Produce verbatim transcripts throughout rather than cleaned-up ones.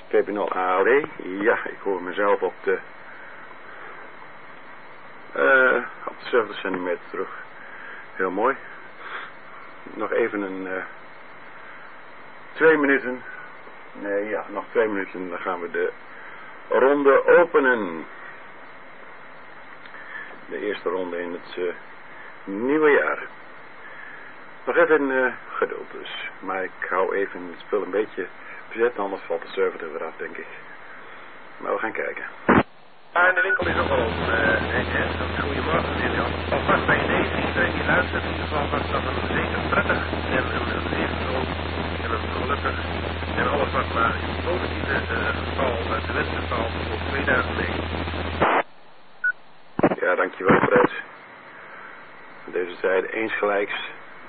P B nul A L E. Ja, ik hoor mezelf op de... Uh, op de zeventig centimeter terug. Heel mooi. Nog even een... Uh, twee minuten. Nee, ja, nog twee minuten. Dan gaan we de ronde openen. De eerste ronde in het uh, nieuwe jaar. Nog even uh, geduld dus. Maar ik hou even het spul een beetje bezet, anders valt de server er weer af, denk ik. Maar we gaan kijken. Ja, en de winkel is ook al open. Uh, Goedemorgen, Lilian. Alvast bij deze, iedereen die luistert, in ieder geval was dat een zeker prettig en een, een gezond en een gelukkig en alles wat maar in het positieve uh, geval, uh, de wensgeval voor tweeduizend negen. Ja, dankjewel Fred. Deze zijde eensgelijks.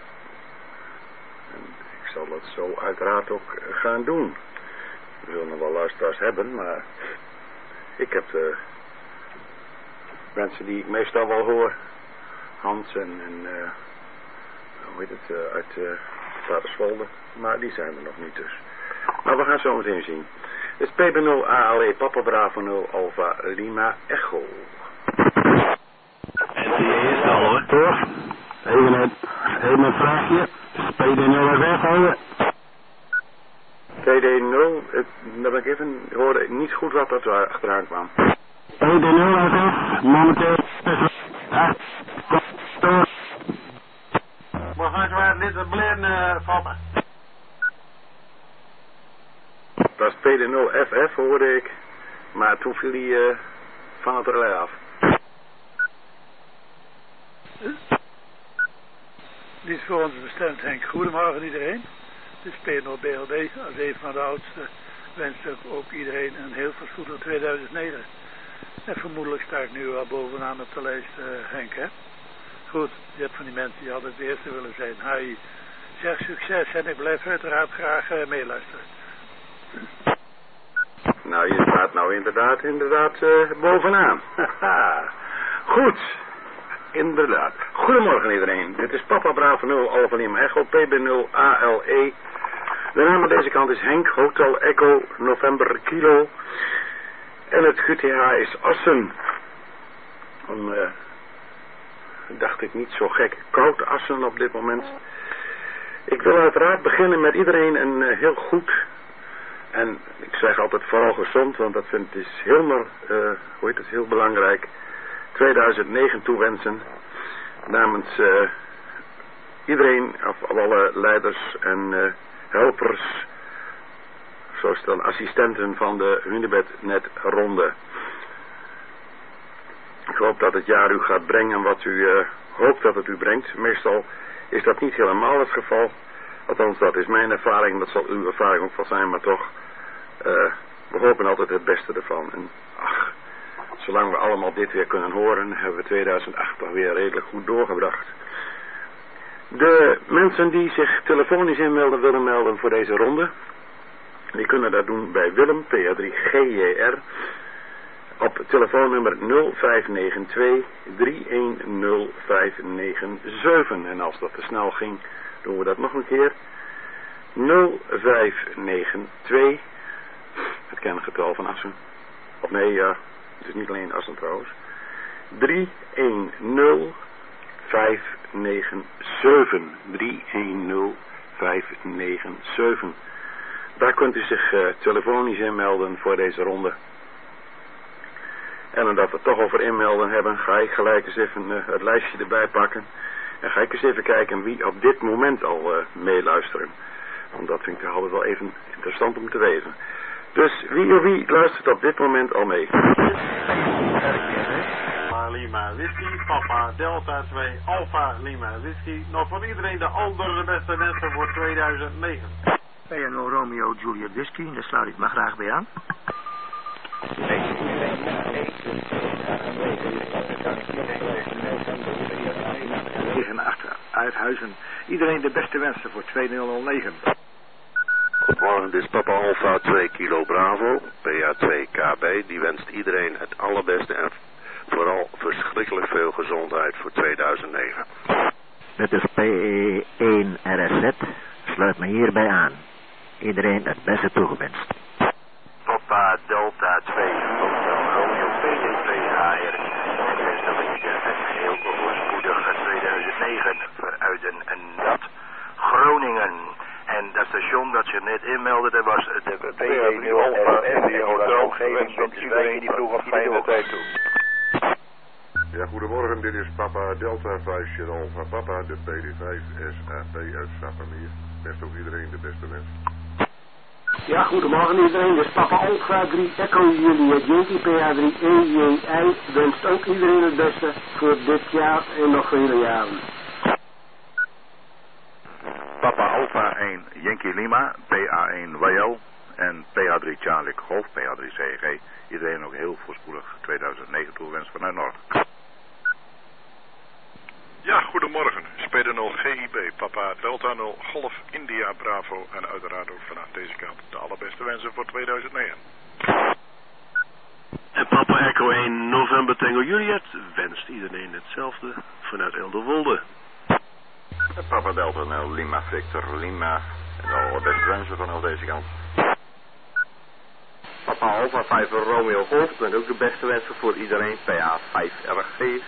En ik zal dat zo uiteraard ook gaan doen. We zullen nog wel luisteraars hebben, maar ik heb de mensen die ik meestal wel hoor, Hans en, en uh, hoe heet het, uh, uit uh, Vaderswolde, maar die zijn er nog niet dus. Maar we gaan zo meteen zien. Het is P B nul A L E Papa Bravo nul Alpha Lima Echo. En die is al hoor. Toch? Even een, even een vraagje. P D nul F F houden. P D nul, daar ben ik even, hoorde ik niet goed wat er achteraan kwam. P D nul F F, momenteel. Maar gaan we dit een blend uh, vatten? Dat is P D nul F F hoorde ik, maar toen viel hij uh, van het relais af. Dit is voor ons bestemd, Henk. Goedemorgen iedereen. Dit is P N O B L D. Als een van de oudste wens ik ook iedereen een heel voorspoedig tweeduizend negen. En vermoedelijk sta ik nu wel bovenaan op de lijst, uh, Henk, hè? Goed, je hebt van die mensen die altijd de eerste willen zijn. Hai, zeg succes en ik blijf uiteraard graag uh, meeluisteren. Nou, je staat nou inderdaad, inderdaad uh, bovenaan. Goed. Inderdaad. Goedemorgen iedereen. Dit is Papa Bravo nul Alpha Lima Echo P B nul A L E. De naam aan deze kant is Henk Hotel Echo November Kilo. En het Q T H is Assen. Dan uh, dacht ik niet zo gek. Koud Assen op dit moment. Ik wil uiteraard beginnen met iedereen een uh, heel goed. En ik zeg altijd vooral gezond, want dat vind ik is heel, uh, hoe heet het, heel belangrijk. tweeduizend negen toewensen namens uh, iedereen, of alle leiders en uh, helpers, zoals dan assistenten van de Hunebednet ronde. Ik hoop dat het jaar u gaat brengen wat u uh, hoopt dat het u brengt. Meestal is dat niet helemaal het geval. Althans, dat is mijn ervaring, dat zal uw ervaring ook wel zijn, maar toch, uh, we hopen altijd het beste ervan. En ach, zolang we allemaal dit weer kunnen horen, hebben we tweeduizend acht toch weer redelijk goed doorgebracht. De mensen die zich telefonisch inmelden willen melden voor deze ronde, die kunnen dat doen bij Willem, P A drie G J R, op telefoonnummer nul vijf negen twee drie een nul vijf negen zeven. En als dat te snel ging, doen we dat nog een keer. nul vijf negen twee, het kennengetal van Assen. Of nee, ja, het is niet alleen Assen trouwens. drie een nul vijf negen zeven. drie een nul vijf negen zeven. Daar kunt u zich uh, telefonisch inmelden voor deze ronde. En omdat we het toch over inmelden hebben, ga ik gelijk eens even uh, het lijstje erbij pakken. En ga ik eens even kijken wie op dit moment al uh, meeluisteren. Want dat vind ik toch altijd wel even interessant om te weten. Dus wie of wie luistert op dit moment al mee? Lima Whisky, Papa Delta twee, Alpha Lima Whisky. Nog van iedereen de andere beste wensen voor tweeduizend negen. P N O Romeo Juliet Whisky, daar sluit ik me graag bij aan. Tegen achter, Uithuizen. Iedereen de beste wensen voor tweeduizend negen. Goedemorgen, dit is Papa Alpha twee Kilo Bravo, P A twee K B. Die wenst iedereen het allerbeste en vooral verschrikkelijk veel gezondheid voor tweeduizend negen. Dit is P E één R S Z, sluit me hierbij aan. Iedereen het beste toegewenst. Delta twee Hotel Romeo P D twee H R. En wens dat ik een heel voorspoedig tweeduizend negen veruiten en dat Groningen. En dat station dat zich net inmeldde, dat was de P D nul Alpha en die hotel. Wens dat iedereen die vroeg op fijne tijd toe. Ja, goedemorgen, dit is Papa Delta vijf Sierra Alpha Papa, de P D vijf S A P uit Sappermeer. Best ook iedereen de beste wens. Ja, goedemorgen iedereen, dit is Papa Alpha drie Echo Juliet Yankee P A drie E J I wenst ook iedereen het beste voor dit jaar en nog vele jaren. Papa Alpha één Yankee Lima, P A één Y L en P A drie Charlie Golf, P A drie C G. Iedereen ook heel voorspoedig tweeduizend negen toewenst vanuit Noord. Ja, goedemorgen. Speler nul G I B, Papa Delta nul Golf India Bravo en uiteraard ook vanaf deze kant de allerbeste wensen voor tweeduizend negen. En Papa Echo één November Tango Juliet wenst iedereen hetzelfde vanuit Elderwolde. En Papa Delta nul Lima Victor Lima en de allerbeste wensen vanaf deze kant. Papa Alpha vijf Romeo Golf en ook de beste wensen voor iedereen, P A vijf R G.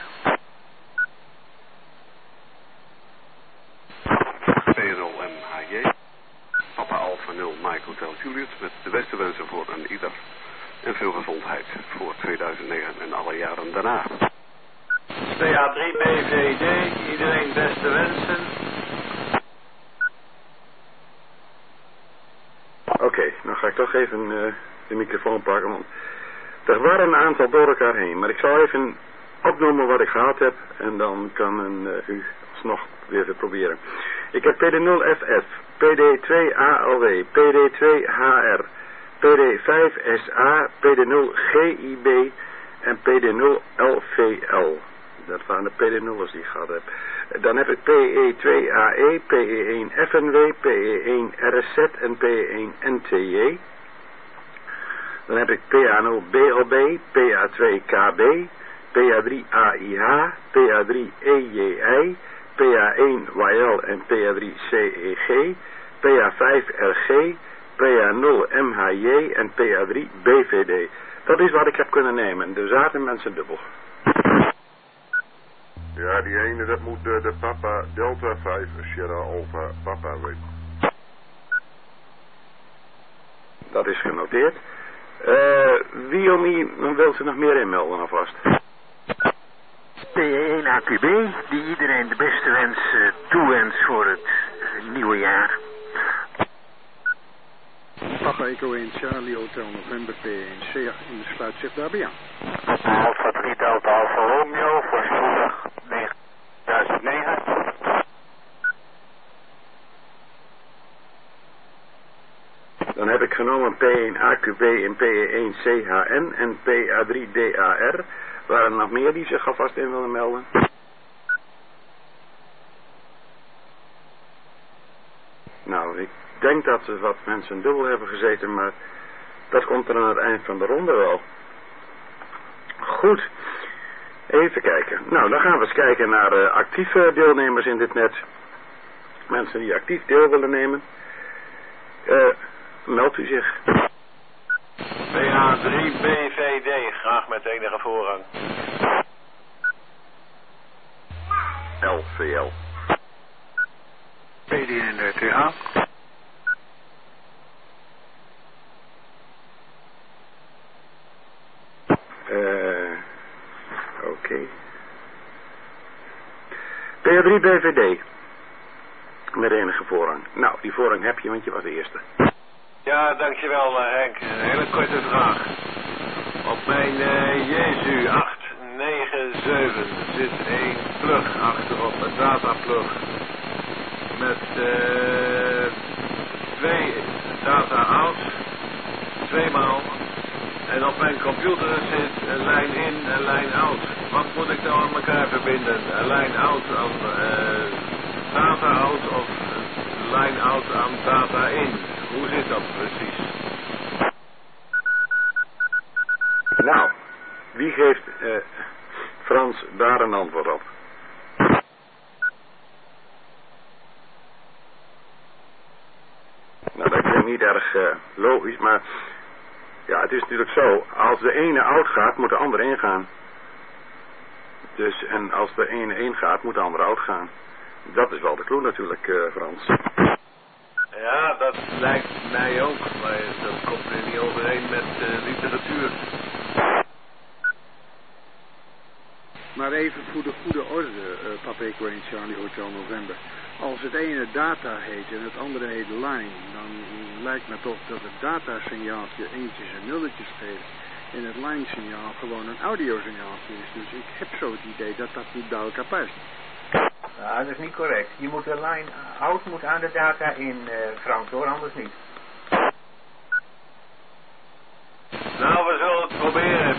P R L M H J, Papa Alpha nul Mike Hotel Juliet met de beste wensen voor een ieder en veel gezondheid voor tweeduizend negen en alle jaren daarna. P A drie B V D, iedereen beste wensen. Oké, okay, dan ga ik toch even uh, de microfoon pakken, want er waren een aantal door elkaar heen, maar ik zal even opnoemen wat ik gehad heb en dan kan een, uh, u alsnog weer even proberen. Ik heb P D nul F F, P D twee A L W, P D twee H R, P D vijf S A, P D nul G I B en P D nul L V L. Dat waren de P D nul's die ik gehad heb. Dan heb ik P E twee A E, P E één F N W, P E één R S Z en P E één N T J. Dan heb ik P A nul B L B, P A twee K B, P A drie A I H, P A drie E J I, P A één Y L en P A drie C E G, P A vijf R G, P A nul M H J en P A drie B V D. Dat is wat ik heb kunnen nemen. Er zaten mensen dubbel. Ja, die ene, dat moet de, de Papa Delta vijf Sierra Alpha Papa weten. Dat is genoteerd. Uh, wie om wie wil ze nog meer inmelden alvast? P E één A Q B, die iedereen de beste wens uh, toewens voor het uh, nieuwe jaar. Papa Echo één Charlie Hotel November P één C en sluit zich daarbij aan. Papa Alpha drie Delta Alpha Romeo voorspoedig tweeduizend negen. Dan heb ik genomen P één A Q B en P E één C H N en P A drie D A R. Waren er nog meer die zich alvast in willen melden? Nou, ik denk dat er wat mensen dubbel hebben gezeten, maar dat komt er aan het eind van de ronde wel. Goed, even kijken. Nou, dan gaan we eens kijken naar uh, actieve deelnemers in dit net. Mensen die actief deel willen nemen. Uh, meld u zich. P A drie B V D, graag met enige voorrang. L V L. P D N T H. Uh, Oké. Okay. P A drie B V D. Met enige voorrang. Nou, die voorrang heb je, want je was de eerste. Ja, dankjewel uh, Henk. Een hele korte vraag. Op mijn uh, Jezu acht negen zeven zit een plug achterop, een dataplug. Met uh, twee data outs, tweemaal. En op mijn computer zit een lijn in en lijn out. Wat moet ik nou aan elkaar verbinden? Een lijn out aan uh, data out of een lijn out aan data in? Hoe zit dat precies? Nou, wie geeft uh, Frans daar een antwoord op? Nou, dat klinkt niet erg uh, logisch, maar Ja, het is natuurlijk zo. Als de ene out gaat, moet de andere ingaan. Dus, en als de ene in gaat, moet de andere out gaan. Dat is wel de clue natuurlijk, uh, Frans. Ja, dat lijkt mij ook, maar dat komt weer niet overeen met uh, literatuur. Maar even voor de goede orde, uh, Papa Echo één Charlie Hotel November. Als het ene data heet en het andere heet line, dan lijkt me toch dat het datasignaaltje eentjes en nulletjes geeft en het line-signaal gewoon een audiosignaaltje is. Dus ik heb zo het idee dat dat niet bij elkaar past. Nou, dat is niet correct. Je moet de line out moet aan de data in, uh, Frank, hoor, anders niet. Nou, we zullen het proberen.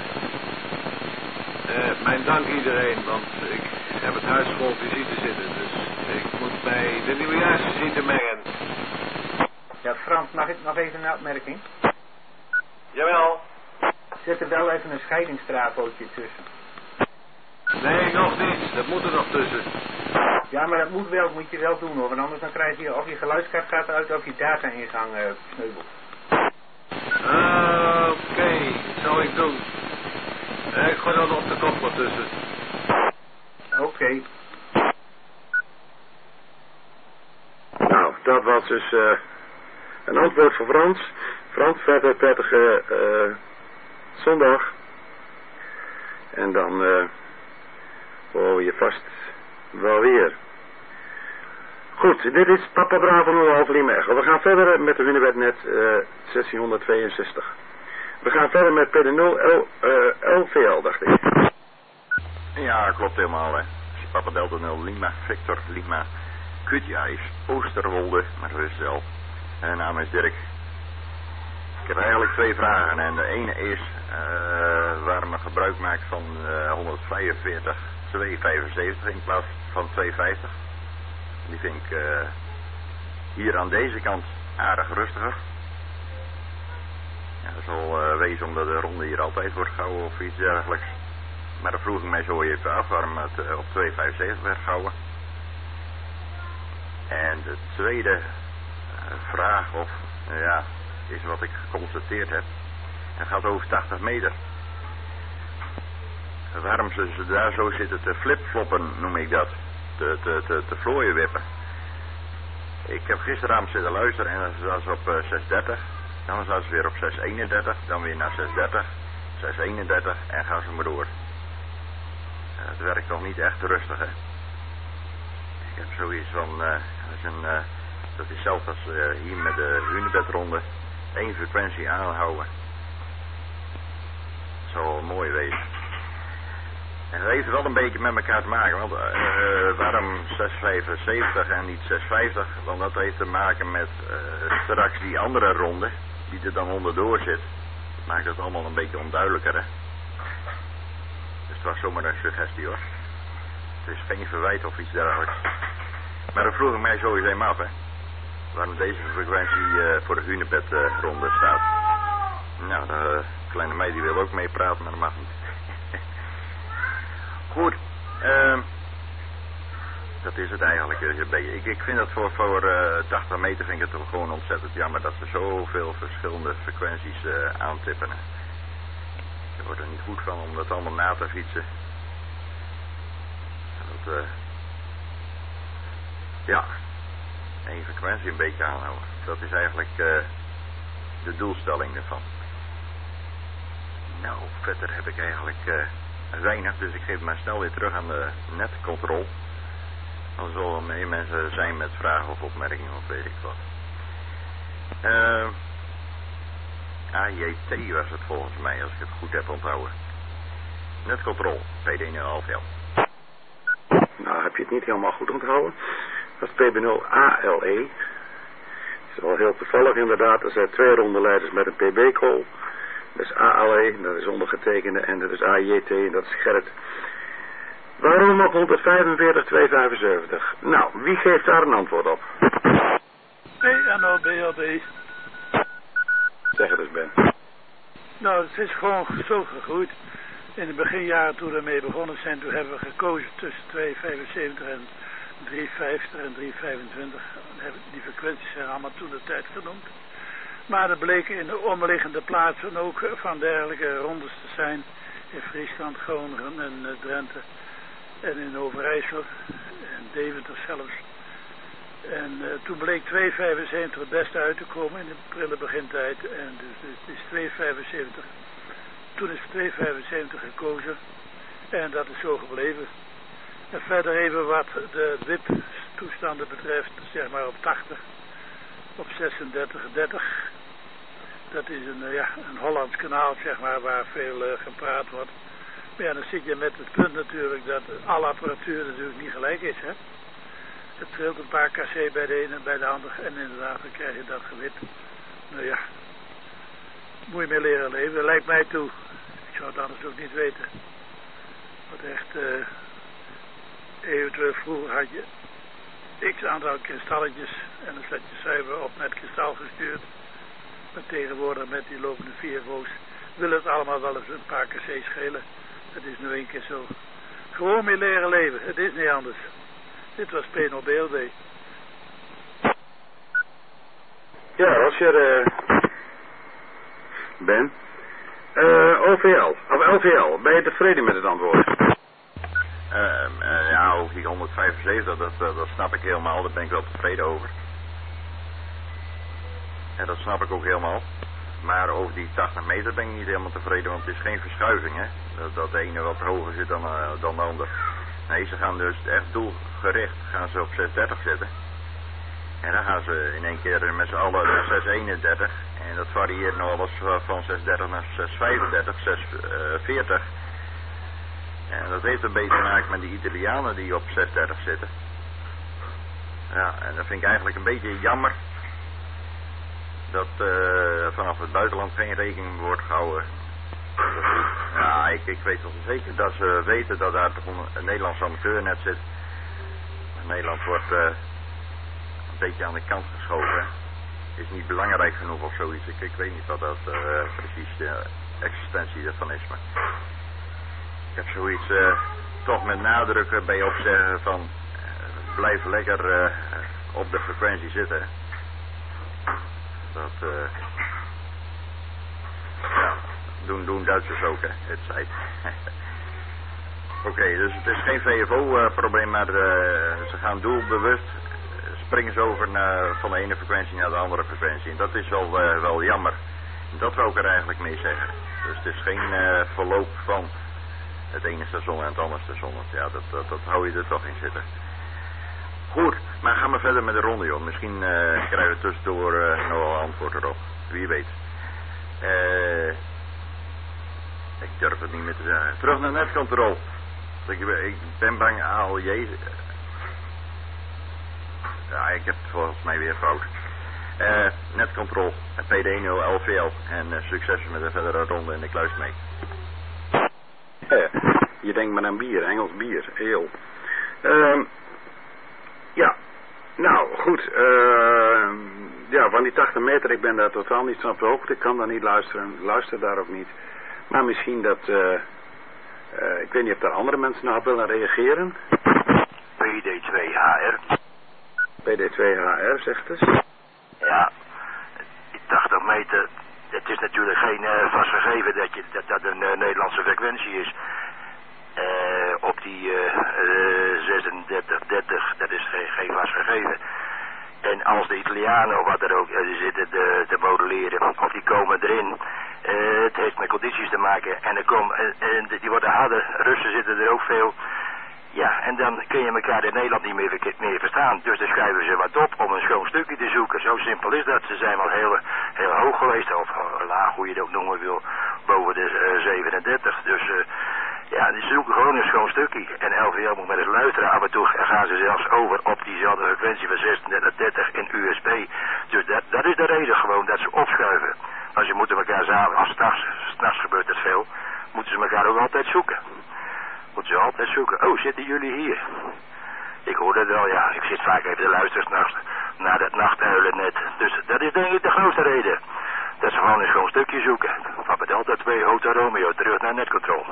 Uh, mijn dank iedereen, want ik heb het huis vol visite zitten, dus ik moet bij de nieuwjaarsvisite mengen. Ja, Frans, mag ik nog even een opmerking? Jawel. Zet er wel even een scheidingsstrafootje tussen. Nee, nog niet. Dat moet er nog tussen. Ja, maar dat moet wel, moet je wel doen hoor, want anders dan krijg je of je geluidskaart gaat uit of je data-ingang uh, sneuvelt. Ah, oké, okay. Zal ik doen. Uh, ik gooi dan op de kop wat tussen. Oké. Okay. Nou, dat was dus uh, een antwoord voor Frans. Frans, verder prettige uh, zondag. En dan uh, hoor je vast wel weer. Goed, dit is Papa Bravo nul half Lima Echo. We gaan verder met de Hunebednet uh, zestienhonderdtweeënzestig. We gaan verder met P D nul L V L, dacht ik. Ja, klopt helemaal, hè. Papa Delta nul Lima, Victor Lima. Kutja is Oosterwolde, maar dat is wel. Mijn naam is Dirk. Ik heb eigenlijk twee vragen. En de ene is uh, waar men gebruik maakt van uh, honderdvijfenveertig tweehonderdvijfenzeventig in plaats van tweehonderdvijftig. Die vind ik uh, hier aan deze kant aardig rustiger. Ja, dat zal uh, wezen omdat de ronde hier altijd wordt gehouden of iets dergelijks. Maar dan vroeg ik mij zo even af waarom het uh, op tweehonderdvijfenzeventig werd gehouden. En de tweede uh, vraag of, uh, ja, is wat ik geconstateerd heb. Het gaat over tachtig meter. Waarom ze, ze daar zo zitten te flipfloppen, noem ik dat. Te, te, te, te vlooien wippen. Ik heb gisteravond zitten luisteren en dan zat ze op uh, zes dertig. Dan zat ze weer op zes eenendertig. Dan weer naar zes dertig. zes eenendertig en gaan ze maar door. Uh, het werkt nog niet echt rustig, hè. Ik heb zoiets van, uh, dat is, een, uh, dat is zelfs als uh, hier met de hunebedronde één frequentie aanhouden. Dat zal wel mooi wezen. En dat heeft wel een beetje met elkaar te maken, want uh, waarom zes vijfenzeventig en niet zes vijftig? Want dat heeft te maken met uh, straks die andere ronde, die er dan onderdoor zit. Dat maakt het allemaal een beetje onduidelijker, hè. Dus het was zomaar een suggestie, hoor. Het is geen verwijt of iets dergelijks. Maar dan vroeg ik mij sowieso even af, hè. Waarom deze frequentie uh, voor de hunebedronde uh, staat. Nou, de kleine meid die wil ook meepraten, maar dat mag niet. Goed, uh, dat is het eigenlijk. Ik, ik vind dat voor, voor uh, tachtig meter vind ik het toch gewoon ontzettend jammer dat ze zoveel verschillende frequenties uh, aantippen. Je wordt er niet goed van om dat allemaal na te fietsen. Dat, uh, ja, één frequentie een beetje aanhouden. Dat is eigenlijk uh, de doelstelling ervan. Nou, verder heb ik eigenlijk... Uh, weinig, dus ik geef het maar snel weer terug aan de netcontrole. Dan zullen er meer mensen zijn met vragen of opmerkingen of weet ik wat. Uh, A J T was het volgens mij, als ik het goed heb onthouden. Netcontrole, P D nul half L. Nou, heb je het niet helemaal goed onthouden. Dat is P B nul A L E. Het is wel heel toevallig inderdaad. Er zijn twee rondeleiders met een P B-call. Dat is A L E, dat is ondergetekende, en dat is A J T, en dat is Gerrit. Waarom op honderdvijfenveertig tweehonderdvijfenzeventig? Nou, wie geeft daar een antwoord op? P N O B L B. Zeg het eens, Ben. Nou, het is gewoon zo gegroeid. In de beginjaren toen we ermee begonnen zijn, toen hebben we gekozen tussen tweehonderdvijfenzeventig en driehonderdvijftig en driehonderdvijfentwintig. Die frequenties zijn allemaal toen de tijd genoemd. Maar er bleken in de omliggende plaatsen ook van dergelijke rondes te zijn. In Friesland, Groningen en uh, Drenthe. En in Overijssel. En Deventer zelfs. En uh, toen bleek twee komma vijfenzeventig het beste uit te komen in de prille begintijd. En dus, dus het is twee komma vijfenzeventig. Toen is twee komma vijfenzeventig gekozen. En dat is zo gebleven. En verder even wat de W I P-toestanden betreft, zeg maar op tachtig. Op zesendertig dertig. Dat is een, uh, ja, een Hollands kanaal, zeg maar, waar veel uh, gepraat wordt. Maar ja, dan zit je met het punt natuurlijk dat alle apparatuur natuurlijk niet gelijk is, hè. Het scheelt een paar kc bij de ene en bij de ander. En inderdaad, dan krijg je dat gewit. Nou ja, moet je mee leren leven. Dat lijkt mij toe. Ik zou het anders ook niet weten. Want echt, uh, eventueel vroeger had je x aantal kristalletjes. En dan zet je cijfer op met kristal gestuurd. Maar tegenwoordig met die lopende vier volts wil het allemaal wel eens een paar kc schelen. Het is nu één keer zo. Gewoon mee leren leven. Het is niet anders. Dit was P N O B L D. Ja, Roger, uh, Ben. Uh, O V L, of L V L, ben je tevreden met het antwoord? Uh, uh, ja, over die honderdvijfenzeventig, dat, dat, dat snap ik helemaal, daar ben ik wel tevreden over. En dat snap ik ook helemaal. Maar over die tachtig meter ben ik niet helemaal tevreden, want het is geen verschuiving, hè. Dat, dat de ene wat hoger zit dan, uh, dan de ander. Nee, ze gaan dus echt doelgericht gaan ze op zesdertig zetten. En dan gaan ze in één keer met z'n allen naar zes eenendertig. En dat varieert nog alles van zesdertig naar zes vijfendertig, zes veertig. En dat heeft een beetje te maken met die Italianen die op zesdertig zitten. Ja, en dat vind ik eigenlijk een beetje jammer. Dat uh, vanaf het buitenland geen rekening wordt gehouden. Ja, ik, ik weet wel zeker dat ze weten dat daar toch een Nederlands amateurnet zit. Nederland wordt uh, een beetje aan de kant geschoven. Is niet belangrijk genoeg of zoiets. Ik, ik weet niet wat dat uh, precies de existentie ervan is. Maar ik heb zoiets uh, toch met nadruk bij opzeggen van uh, blijf lekker uh, op de frequentie zitten. Dat uh, ja, doen, doen Duitsers ook, hè, het zei. Oké, okay, dus het is geen V F O-probleem, uh, maar uh, ze gaan doelbewust, uh, springen ze over naar, van de ene frequentie naar de andere frequentie. En dat is wel, uh, wel jammer. Dat wou ik er eigenlijk mee zeggen. Dus het is geen uh, verloop van het ene station en het andere station. Ja, dat, dat, dat hou je er toch in zitten. Goed, maar gaan we verder met de ronde, joh. Misschien uh, krijgen we tussendoor uh, nog wel antwoord erop. Wie weet. Uh, ik durf het niet meer te zeggen. Terug naar netcontrole. Ik, ik ben bang, A L J. Ja, ik heb het volgens mij weer fout. Uh, netcontrole, P D nul L V L. En uh, succes met de verdere ronde en ik luister mee. Ja, je denkt maar aan bier, Engels bier, ale. Uh, ja, nou goed. Uh, ja, van die tachtig meter, ik ben daar totaal niet van op de hoogte. Ik kan daar niet luisteren, luister daar ook niet. Maar misschien dat... Uh, Uh, ik weet niet of daar andere mensen nog op willen reageren. P D twee H R. P D twee H R, zegt het. Ja, die tachtig meter, het is natuurlijk geen uh, vastgegeven dat, je, dat dat een uh, Nederlandse frequentie is. Uh, op die uh, uh, zesendertig dertig, dat is geen, geen vastgegeven. En als de Italianen of wat er ook uh, zitten te, te modelleren, of die komen erin... Uh, het heeft met condities te maken en, er kom, en, en die worden harder, Russen zitten er ook veel. Ja, en dan kun je elkaar in Nederland niet meer, meer verstaan. Dus dan schrijven ze wat op om een schoon stukje te zoeken. Zo simpel is dat. Ze zijn wel heel, heel hoog geweest, of uh, laag, hoe je het ook noemen wil, boven de uh, zevenendertig. Dus uh, ja, ze zoeken gewoon een schoon stukje. En L V L moet maar eens luisteren. Af en toe gaan ze zelfs over op diezelfde frequentie van zesendertig dertig in U S B. Dus dat, dat is de reden gewoon dat ze opschuiven. Maar ze moeten elkaar samen, als s'nachts, s'nachts gebeurt het veel, moeten ze elkaar ook altijd zoeken. Moeten ze altijd zoeken. Oh, zitten jullie hier? Ik hoor het wel, ja. Ik zit vaak even te luisteren s'nachts naar dat nachtuilennet. Dus dat is denk ik de grootste reden. Dat ze gewoon een schoon stukje zoeken. Papa Delta twee, Hotel Romeo, terug naar netcontrol.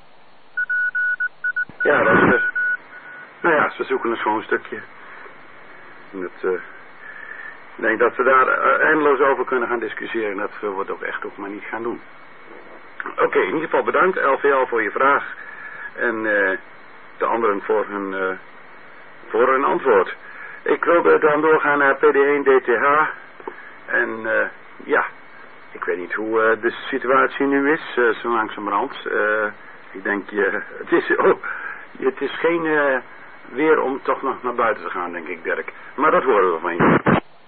Ja, dat is het. Nou ja, ze zoeken een schoon stukje. Dat, uh, Ik denk dat we daar uh, eindeloos over kunnen gaan discussiëren. Dat we het ook echt ook maar niet gaan doen. Oké, okay, in ieder geval bedankt L V L voor je vraag. En uh, de anderen voor hun, uh, voor hun antwoord. Ik wilde dan doorgaan naar P D één D T H. En uh, ja, ik weet niet hoe uh, de situatie nu is, uh, zo langzamerhand. Uh, ik denk, uh, het, is, oh, het is geen uh, weer om toch nog naar buiten te gaan, denk ik, Dirk. Maar dat horen we van je.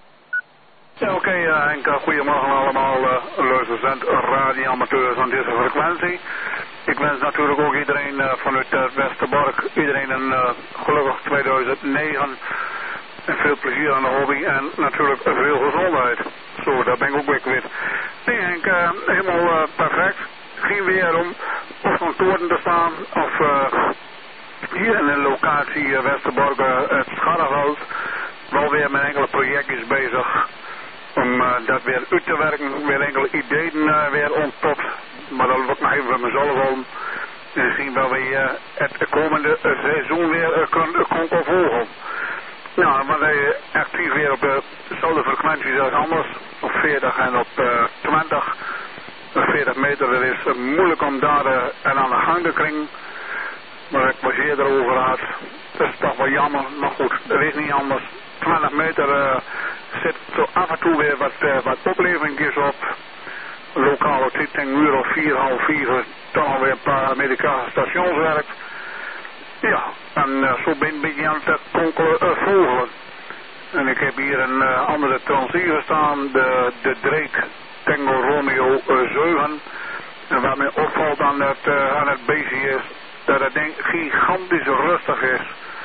Ja, oké, okay, uh, Henk, goedemorgen allemaal, uh, luisteraars en radioamateurs aan deze frequentie. Ik wens natuurlijk ook iedereen uh, vanuit uh, Westerbork, iedereen een uh, gelukkig tweeduizend negen. En veel plezier aan de hobby en natuurlijk veel gezondheid. Zo, daar ben ik ook weer kwijt. Nee Henk, uh, helemaal uh, perfect. Geen weer om op kantoren te staan of uh, hier in de locatie uh, Westerbork, uh, het Scharreveld, wel weer met enkele projectjes bezig. Om uh, dat weer uit te werken, weer enkele ideeën uh, weer ontpopt. Maar dat wordt nog even voor mezelf om. En zien wel weer uh, het komende uh, seizoen weer uh, kunnen kon volgen. Nou, maar hij actief weer op dezelfde frequenties als anders. Op veertig en op uh, twintig. veertig meter, dat is uh, moeilijk om daar uh, en aan de gang te krijgen. Maar ik was eerder over had. Dat is toch wel jammer, maar goed, dat is niet anders. twintig meter uh, zit zo af en toe weer wat, uh, wat oplevingjes op. Lokale tijd, een uur of vier, half vier, toch alweer een paar Amerikaanse stations werkt. Ja, en uh, zo ben ik een beetje aan het konkelen uh, vogelen. En ik heb hier een uh, andere transceiver staan, de, de Drake Tango Romeo uh, zeven. En wat mij opvalt aan het, uh, aan het beestje is, dat het ding gigantisch rustig is.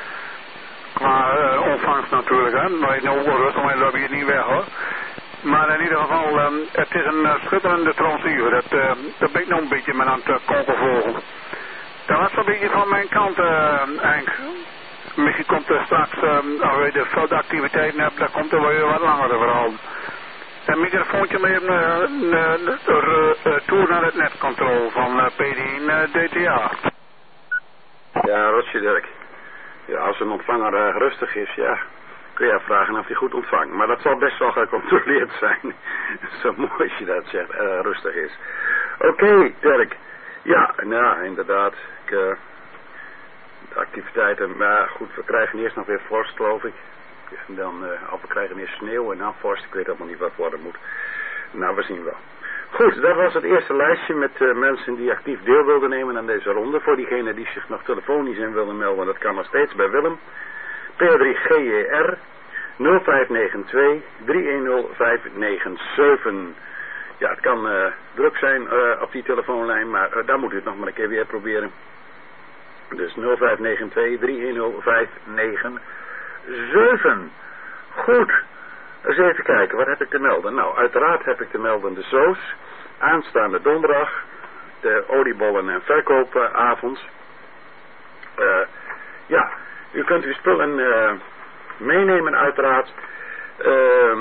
Qua uh, ontvangst natuurlijk, hè. Maar ik nou ook wel rustig, maar dat heb je niet weg hoor. Maar in ieder geval, um, het is een uh, schitterende transceiver. Dat, uh, dat ben ik nog een beetje met aan het uh, konkelen vogelen. Dat was een beetje van mijn kant, uh, Henk. Misschien komt er straks, um, als je de veldactiviteiten hebt, dan komt er wel weer wat langere verhaal. Een microfoontje met een uh, uh, uh, uh, tour naar het netcontrole van uh, P D één uh, D T A. Ja, Rotje Dirk. Ja, als een ontvanger uh, rustig is, ja, kun je vragen of hij goed ontvangt. Maar dat zal best wel gecontroleerd zijn. Zo mooi als je dat zegt, uh, rustig is. Oké, okay, Dirk. Ja, nou, inderdaad. Ik, uh, de activiteiten, maar goed, we krijgen eerst nog weer vorst, geloof ik. En dan, uh, of we krijgen eerst sneeuw en dan vorst. Ik weet helemaal niet wat worden moet. Nou, we zien wel. Goed, dat was het eerste lijstje met uh, mensen die actief deel wilden nemen aan deze ronde. Voor diegenen die zich nog telefonisch in willen melden, dat kan nog steeds bij Willem. P drie G J R nul vijf negen twee drie een nul vijf negen zeven. Ja, het kan uh, druk zijn uh, op die telefoonlijn, maar uh, daar moet u het nog maar een keer weer proberen. Dus nul vijf negen twee drie een nul vijf negen zeven. Goed. Eens even kijken, wat heb ik te melden? Nou, uiteraard heb ik te melden de Zoos. Aanstaande donderdag. De oliebollen en verkoopavond. Uh, ja, u kunt uw spullen uh, meenemen uiteraard. Uh,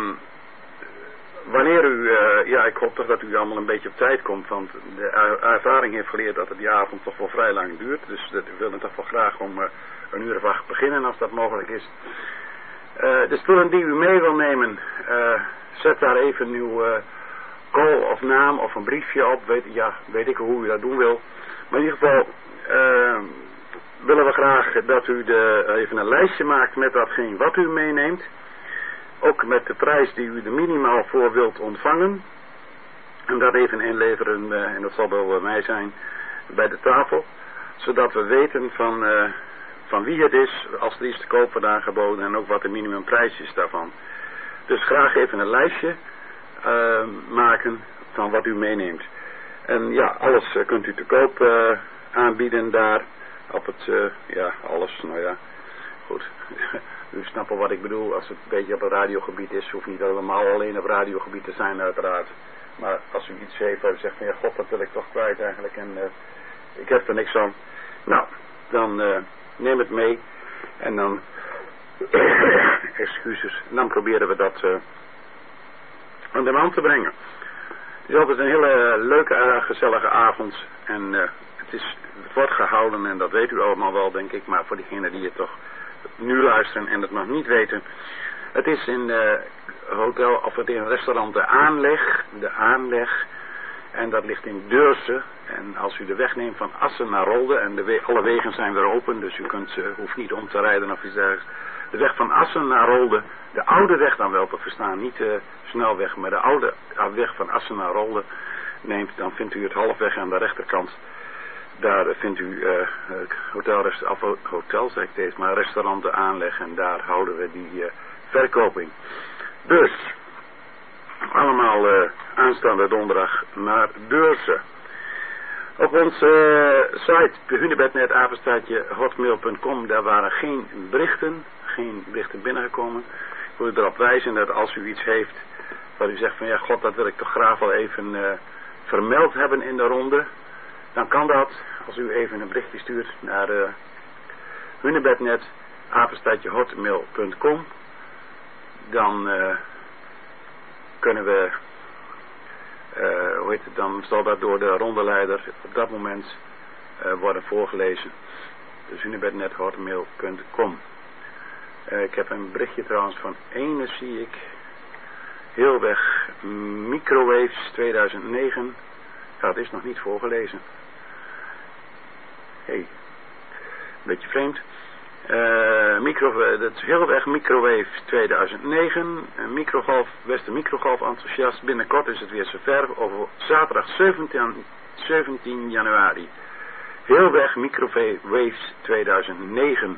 wanneer u, uh, ja, ik hoop toch dat u allemaal een beetje op tijd komt. Want de uh, ervaring heeft geleerd dat het die avond toch wel vrij lang duurt. Dus dat, we willen toch wel graag om uh, een uur of acht beginnen als dat mogelijk is. Uh, de spullen die u mee wil nemen, uh, zet daar even uw uh, call of naam of een briefje op. Weet, ja, weet ik hoe u dat doen wil. Maar in ieder geval uh, willen we graag dat u de, even een lijstje maakt met datgene wat u meeneemt. Ook met de prijs die u er minimaal voor wilt ontvangen. En dat even inleveren, uh, en dat zal wel bij mij zijn, bij de tafel. Zodat we weten van... Uh, van wie het is, als het is te koop wordt aangeboden en ook wat de minimumprijs is daarvan. Dus graag even een lijstje uh, maken van wat u meeneemt. En ja, alles uh, kunt u te koop uh, aanbieden daar op het, uh, ja, alles, nou ja, goed. U snapt wel wat ik bedoel, als het een beetje op het radiogebied is, hoeft niet allemaal alleen op radiogebied te zijn uiteraard. Maar als u iets heeft en zegt van ja, god, dat wil ik toch kwijt eigenlijk en uh, ik heb er niks aan. Nou, dan... Uh, neem het mee en dan excuses, en dan proberen we dat uh, aan de man te brengen. Het is altijd een hele leuke, uh, gezellige avond en uh, het, is, het wordt gehouden en dat weet u allemaal wel denk ik, maar voor diegenen die het toch nu luisteren en het nog niet weten, Het is in uh, hotel, of het in restaurant De Aanleg, De Aanleg, en dat ligt in Deurzen. En als u de weg neemt van Assen naar Rolde, en de we alle wegen zijn weer open, dus u kunt, uh, hoeft niet om te rijden of iets dergelijks. De weg van Assen naar Rolde, de oude weg dan wel te verstaan, niet de snelweg, maar de oude weg van Assen naar Rolde neemt, dan vindt u het halfweg aan de rechterkant. Daar vindt u uh, hotel, of hotel zeg ik steeds, maar restaurant De Aanleg, en daar houden we die uh, verkoping. Dus, allemaal uh, aanstaande donderdag naar Deurzen. Op onze uh, site, hunebednet, apenstaartje, hotmail punt com, daar waren geen berichten, geen berichten binnengekomen. Ik wil u erop wijzen dat als u iets heeft waar u zegt van ja, god, dat wil ik toch graag wel even uh, vermeld hebben in de ronde, dan kan dat als u even een berichtje stuurt naar uh, hunebednet, apenstaartje, hotmail punt com. Dan uh, kunnen we, uh, hoe heet het, dan zal dat door de rondeleider op dat moment uh, worden voorgelezen. Dus hunebednet, hotmail punt com. Uh, ik heb een berichtje trouwens van ene, zie ik, Heelweg Microwaves tweeduizend negen. Ja, dat is nog niet voorgelezen. Hé, hey. Beetje vreemd. Uh, micro, dat is Heelweg Microwave tweeduizend negen. Een microgolf, Westen Microgolf enthousiast. Binnenkort is het weer zover. Over zaterdag zeventien januari. Heelweg Microwaves tweeduizend negen.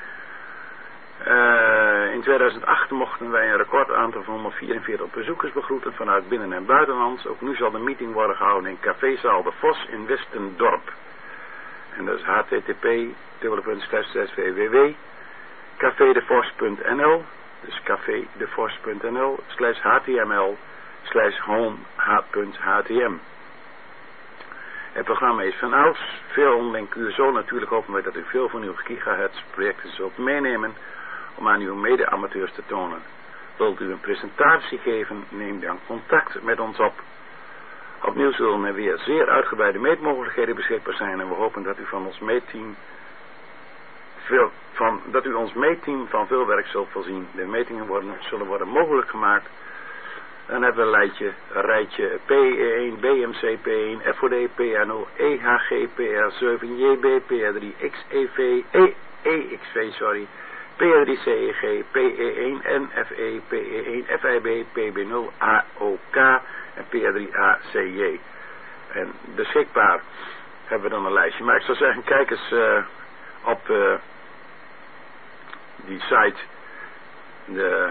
Uh, in tweeduizend acht mochten wij een recordaantal van honderdvierenveertig bezoekers begroeten vanuit binnen- en buitenland. Ook nu zal de meeting worden gehouden in cafézaal De Vos in Westendorp. En dat is h t t p slash w w w punt cafedevos punt n l, dus cafedevos punt n l slash html slash home h.htm. Het programma is van ouds, veel online Q S O. Natuurlijk hopen wij dat u veel van uw gigahertz projecten zult meenemen om aan uw mede-amateurs te tonen. Wilt u een presentatie geven, neem dan contact met ons op. Opnieuw zullen er weer zeer uitgebreide meetmogelijkheden beschikbaar zijn en we hopen dat u van ons meetteam veel, van, dat u ons meetteam van veel werk zult voorzien. De metingen worden, zullen worden mogelijk gemaakt. Dan hebben we een lijstje, een rijtje P E één, B M C P één, F O D, P R nul, E H G, P R zeven, J B, P R drie, X E V, E, E X V, sorry, P R drie C E G, P E één, N F E, P E één, F I B, P B nul, A O K en P R drie A C J. En beschikbaar hebben we dan een lijstje. Maar ik zou zeggen, kijk eens uh, op uh, die site. De,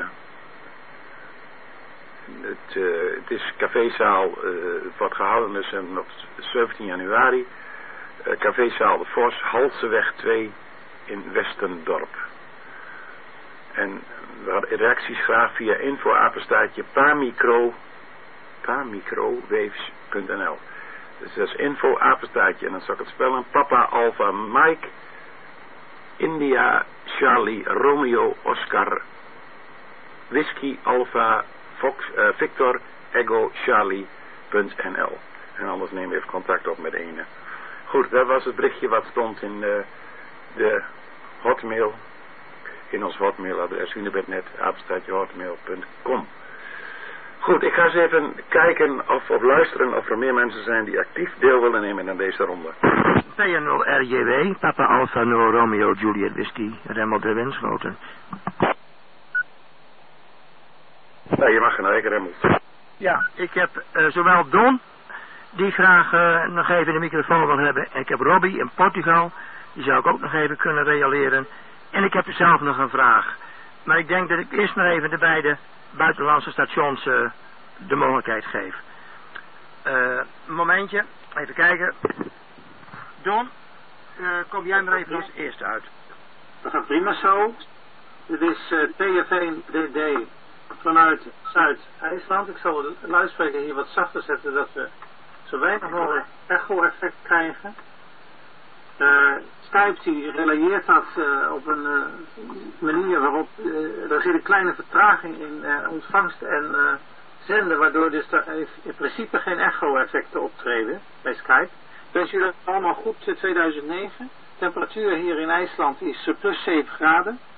het, uh, het is cafézaal, uh, het wordt gehouden dus op zeventien januari. Uh, cafézaal De Vos, Halseweg twee in Westendorp. En reacties graag via info apenstaartje pamicro pamicrowaves punt n l. Dus dat is info apenstaartje en dan zal ik het spellen. Papa Alpha Mike India Charlie Romeo Oscar Whisky Alpha Fox uh, Victor Ego Charlie punt n l. En anders neem even contact op met ene. Goed, dat was het berichtje wat stond in de, de hotmail. In ons hotmailadres hunebednet apenstaartje hotmail punt com. Goed, ik ga eens even kijken of, of luisteren of er meer mensen zijn die actief deel willen nemen aan deze ronde. P nul R J W, Papa Alpha nul Romeo Juliet Whisky, Remmel de Winschoten. Nee, je mag geen eigen Remmel. Ja, ik heb uh, zowel Don, die graag uh, nog even de microfoon wil hebben. En ik heb Robbie in Portugal, die zou ik ook nog even kunnen reageren. En ik heb zelf nog een vraag. Maar ik denk dat ik eerst nog even de beide buitenlandse stations uh, de mogelijkheid geef. Uh, een momentje, even kijken. Don, uh, kom jij maar even als eerste uit. Dat gaat prima zo. Dit is uh, T F één D D vanuit Zuid-IJsland. Ik zal de luidspreker hier wat zachter zetten, dat we zo weinig mogelijk echo-effect krijgen. Uh, Skype die relayeert dat uh, op een uh, manier waarop uh, er zit een kleine vertraging in uh, ontvangst en uh, zenden, waardoor dus er in principe geen echo-effecten optreden bij Skype. Ik wens jullie allemaal goed uh, tweeduizend negen. Temperatuur hier in IJsland is uh, plus zeven graden.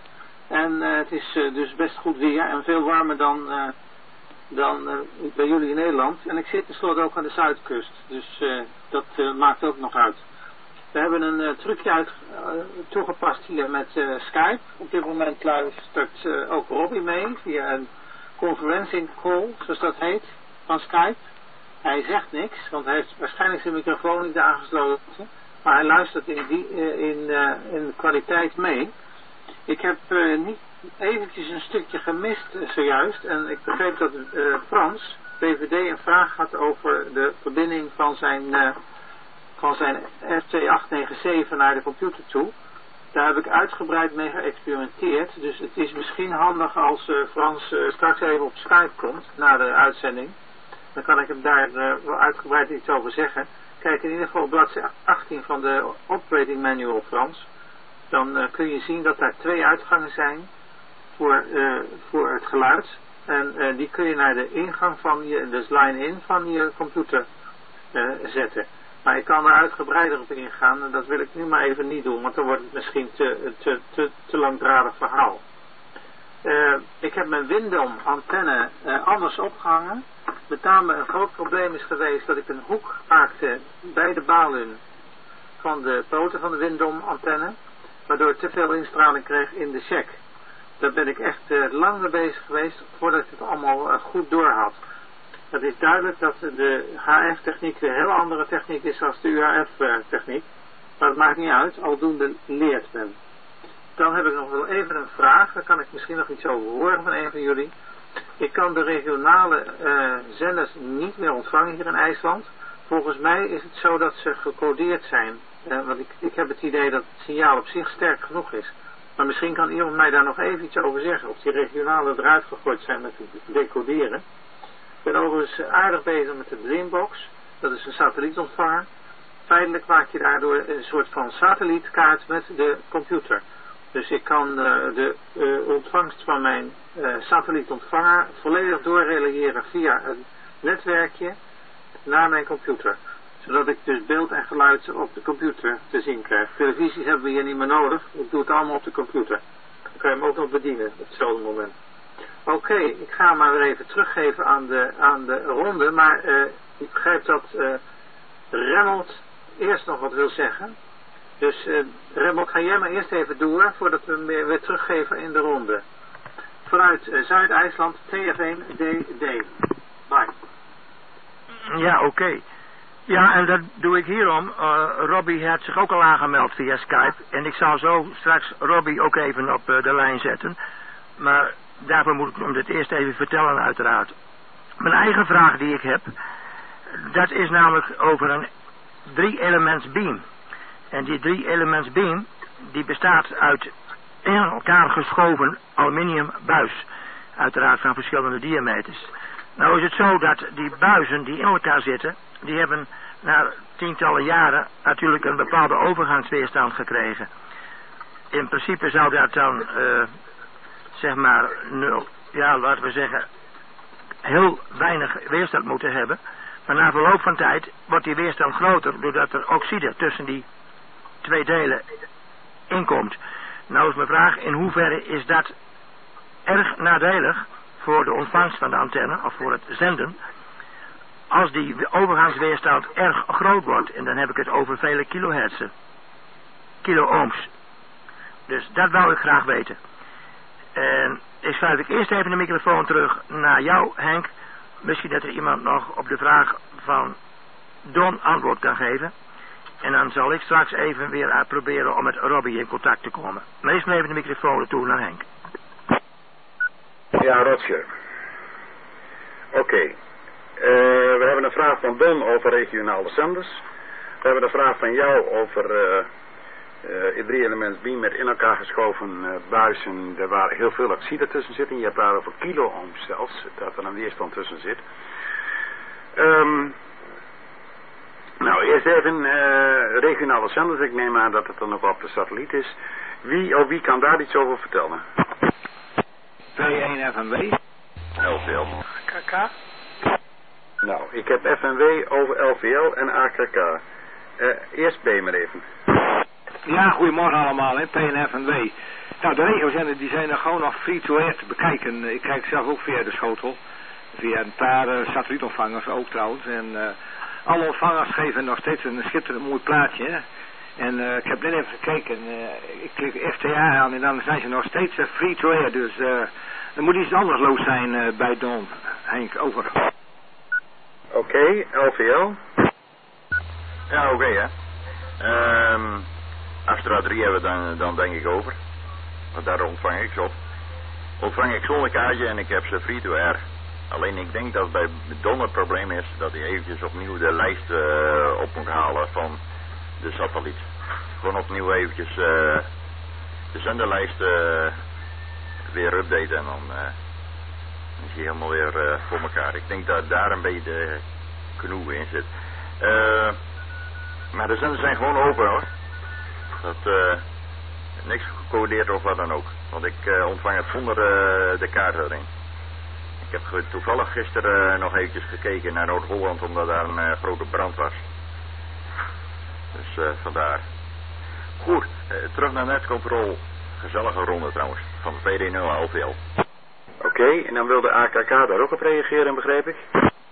En uh, het is uh, dus best goed weer en veel warmer dan, uh, dan uh, bij jullie in Nederland. En ik zit tenslotte ook aan de zuidkust, dus uh, dat uh, maakt ook nog uit. We hebben een uh, trucje uit, uh, toegepast hier met uh, Skype. Op dit moment luistert uh, ook Robbie mee via een conferencing call, zoals dat heet, van Skype. Hij zegt niks, want hij heeft waarschijnlijk zijn microfoon niet aangesloten. Maar hij luistert in, die, uh, in, uh, in kwaliteit mee. Ik heb uh, niet eventjes een stukje gemist uh, zojuist. En ik begreep dat uh, Frans, P V D, een vraag had over de verbinding van zijn, uh, van zijn F twee acht negen zeven naar de computer toe. Daar heb ik uitgebreid mee geëxperimenteerd. Dus het is misschien handig als uh, Frans uh, straks even op Skype komt, na de uitzending. Dan kan ik hem daar uh, wel uitgebreid iets over zeggen. Kijk in ieder geval op bladzijde achttien van de operating manual, Frans. Dan uh, kun je zien dat daar twee uitgangen zijn voor, uh, voor het geluid. En uh, die kun je naar de ingang van je, dus line-in van je computer uh, zetten. Maar ik kan er uitgebreider op ingaan en dat wil ik nu maar even niet doen, want dan wordt het misschien te, te, te, te langdradig verhaal. Uh, ik heb mijn Windom antenne uh, anders opgehangen. Met name een groot probleem is geweest dat ik een hoek maakte bij de balen van de poten van de Windom antenne, waardoor ik te veel instraling kreeg in de check. Daar ben ik echt uh, lang mee bezig geweest voordat ik het allemaal uh, goed door had. Het is duidelijk dat de H F-techniek een heel andere techniek is dan de U H F-techniek. Maar dat maakt niet uit, aldoende leert men. Dan heb ik nog wel even een vraag, daar kan ik misschien nog iets over horen van een van jullie. Ik kan de regionale uh, zenders niet meer ontvangen hier in IJsland. Volgens mij is het zo dat ze gecodeerd zijn. Uh, want ik, ik heb het idee dat het signaal op zich sterk genoeg is. Maar misschien kan iemand mij daar nog even iets over zeggen. Of die regionale eruit gegooid zijn met het decoderen. Ik ben overigens aardig bezig met de Dreambox. Dat is een satellietontvanger. Feitelijk maak je daardoor een soort van satellietkaart met de computer. Dus ik kan uh, de uh, ontvangst van mijn uh, satellietontvanger volledig doorrelayeren via een netwerkje naar mijn computer. Zodat ik dus beeld en geluid op de computer te zien krijg. Televisies hebben we hier niet meer nodig. Ik doe het allemaal op de computer. Dan kan je hem ook nog bedienen op hetzelfde moment. Oké, okay, ik ga maar weer even teruggeven aan de, aan de ronde. Maar uh, ik begrijp dat uh, Remmelt eerst nog wat wil zeggen. Dus uh, Remmelt, ga jij maar eerst even door voordat we hem weer, weer teruggeven in de ronde. Vanuit uh, Zuid-IJsland, T F één D D. Bye. Ja, oké. Okay. Ja, en dat doe ik hierom. Uh, Robbie had zich ook al aangemeld via Skype. En ik zal zo straks Robbie ook even op uh, de lijn zetten. Maar daarvoor moet ik hem dit eerst even vertellen uiteraard. Mijn eigen vraag die ik heb, dat is namelijk over een drie-elements beam. En die drie-elements beam, die bestaat uit in elkaar geschoven aluminium buis. Uiteraard van verschillende diameters. Nou is het zo dat die buizen die in elkaar zitten, die hebben na tientallen jaren natuurlijk een bepaalde overgangsweerstand gekregen. In principe zou dat dan, uh, zeg maar, nul, ja, laten we zeggen, heel weinig weerstand moeten hebben. Maar na verloop van tijd wordt die weerstand groter, doordat er oxide tussen die twee delen inkomt. Nou is mijn vraag, in hoeverre is dat erg nadelig voor de ontvangst van de antenne, of voor het zenden, als die overgangsweerstand erg groot wordt, en dan heb ik het over vele kilohertzen, kilo-ohms. Dus dat wou ik graag weten. En ik schuif ik eerst even de microfoon terug naar jou, Henk. Misschien dat er iemand nog op de vraag van Don antwoord kan geven. En dan zal ik straks even weer uitproberen om met Robbie in contact te komen. Maar eerst maar even de microfoon toe naar Henk. Ja, Roger. Oké. Okay. Uh, we hebben een vraag van Don over regionale zenders. We hebben een vraag van jou over uh, uh, drie elements beam met in elkaar geschoven uh, buizen. Er waar heel veel oxide tussen zit. En je hebt daar over kilo-ohms zelfs, dat er een weerstand tussen zit. Um, nou, eerst even uh, regionale zenders. Ik neem aan dat het dan ook op de satelliet is. Wie of wie kan daar iets over vertellen? V één F M W. L V L. K K. Nou, ik heb F M W over L V L en A K K. Uh, eerst B maar even. Ja, goedemorgen allemaal, hè, P N F en W. Nou, de regiozenders die zijn er gewoon nog free to air te bekijken. Ik kijk zelf ook via de schotel. Via een paar uh, satellietontvangers ook trouwens. En uh, alle ontvangers geven nog steeds een schitterend mooi plaatje. Hè? En uh, ik heb net even gekeken. Uh, ik klik F T A aan en dan zijn ze nog steeds uh, free to air. Dus uh, er moet iets anders los zijn uh, bij Don. Henk, over. Oké, okay, L V L. Ja, oké okay, hè. Um, Astra drie hebben we dan, dan denk ik over. Want daar ontvang ik zo. Ontvang ik zonder kaartje en ik heb ze free to air. Alleen ik denk dat bij Don het probleem is dat hij eventjes opnieuw de lijst uh, op moet halen van de satelliet. Gewoon opnieuw eventjes uh, de zenderlijst uh, weer updaten en dan, uh, dan is hij helemaal weer uh, voor elkaar. Ik denk dat daar een beetje de knoe in zit. Uh, maar de zenders zijn gewoon open hoor. Dat uh, niks gecodeerd of wat dan ook. Want ik uh, ontvang het zonder uh, de kaart erin. Ik heb toevallig gisteren uh, nog eventjes gekeken naar Noord-Holland omdat daar een uh, grote brand was. Dus uh, vandaar. Goed, uh, terug naar netcontrole. Gezellige ronde trouwens, van V D nul L V L. Oké, okay, en dan wil de A K K daar ook op reageren, begreep ik?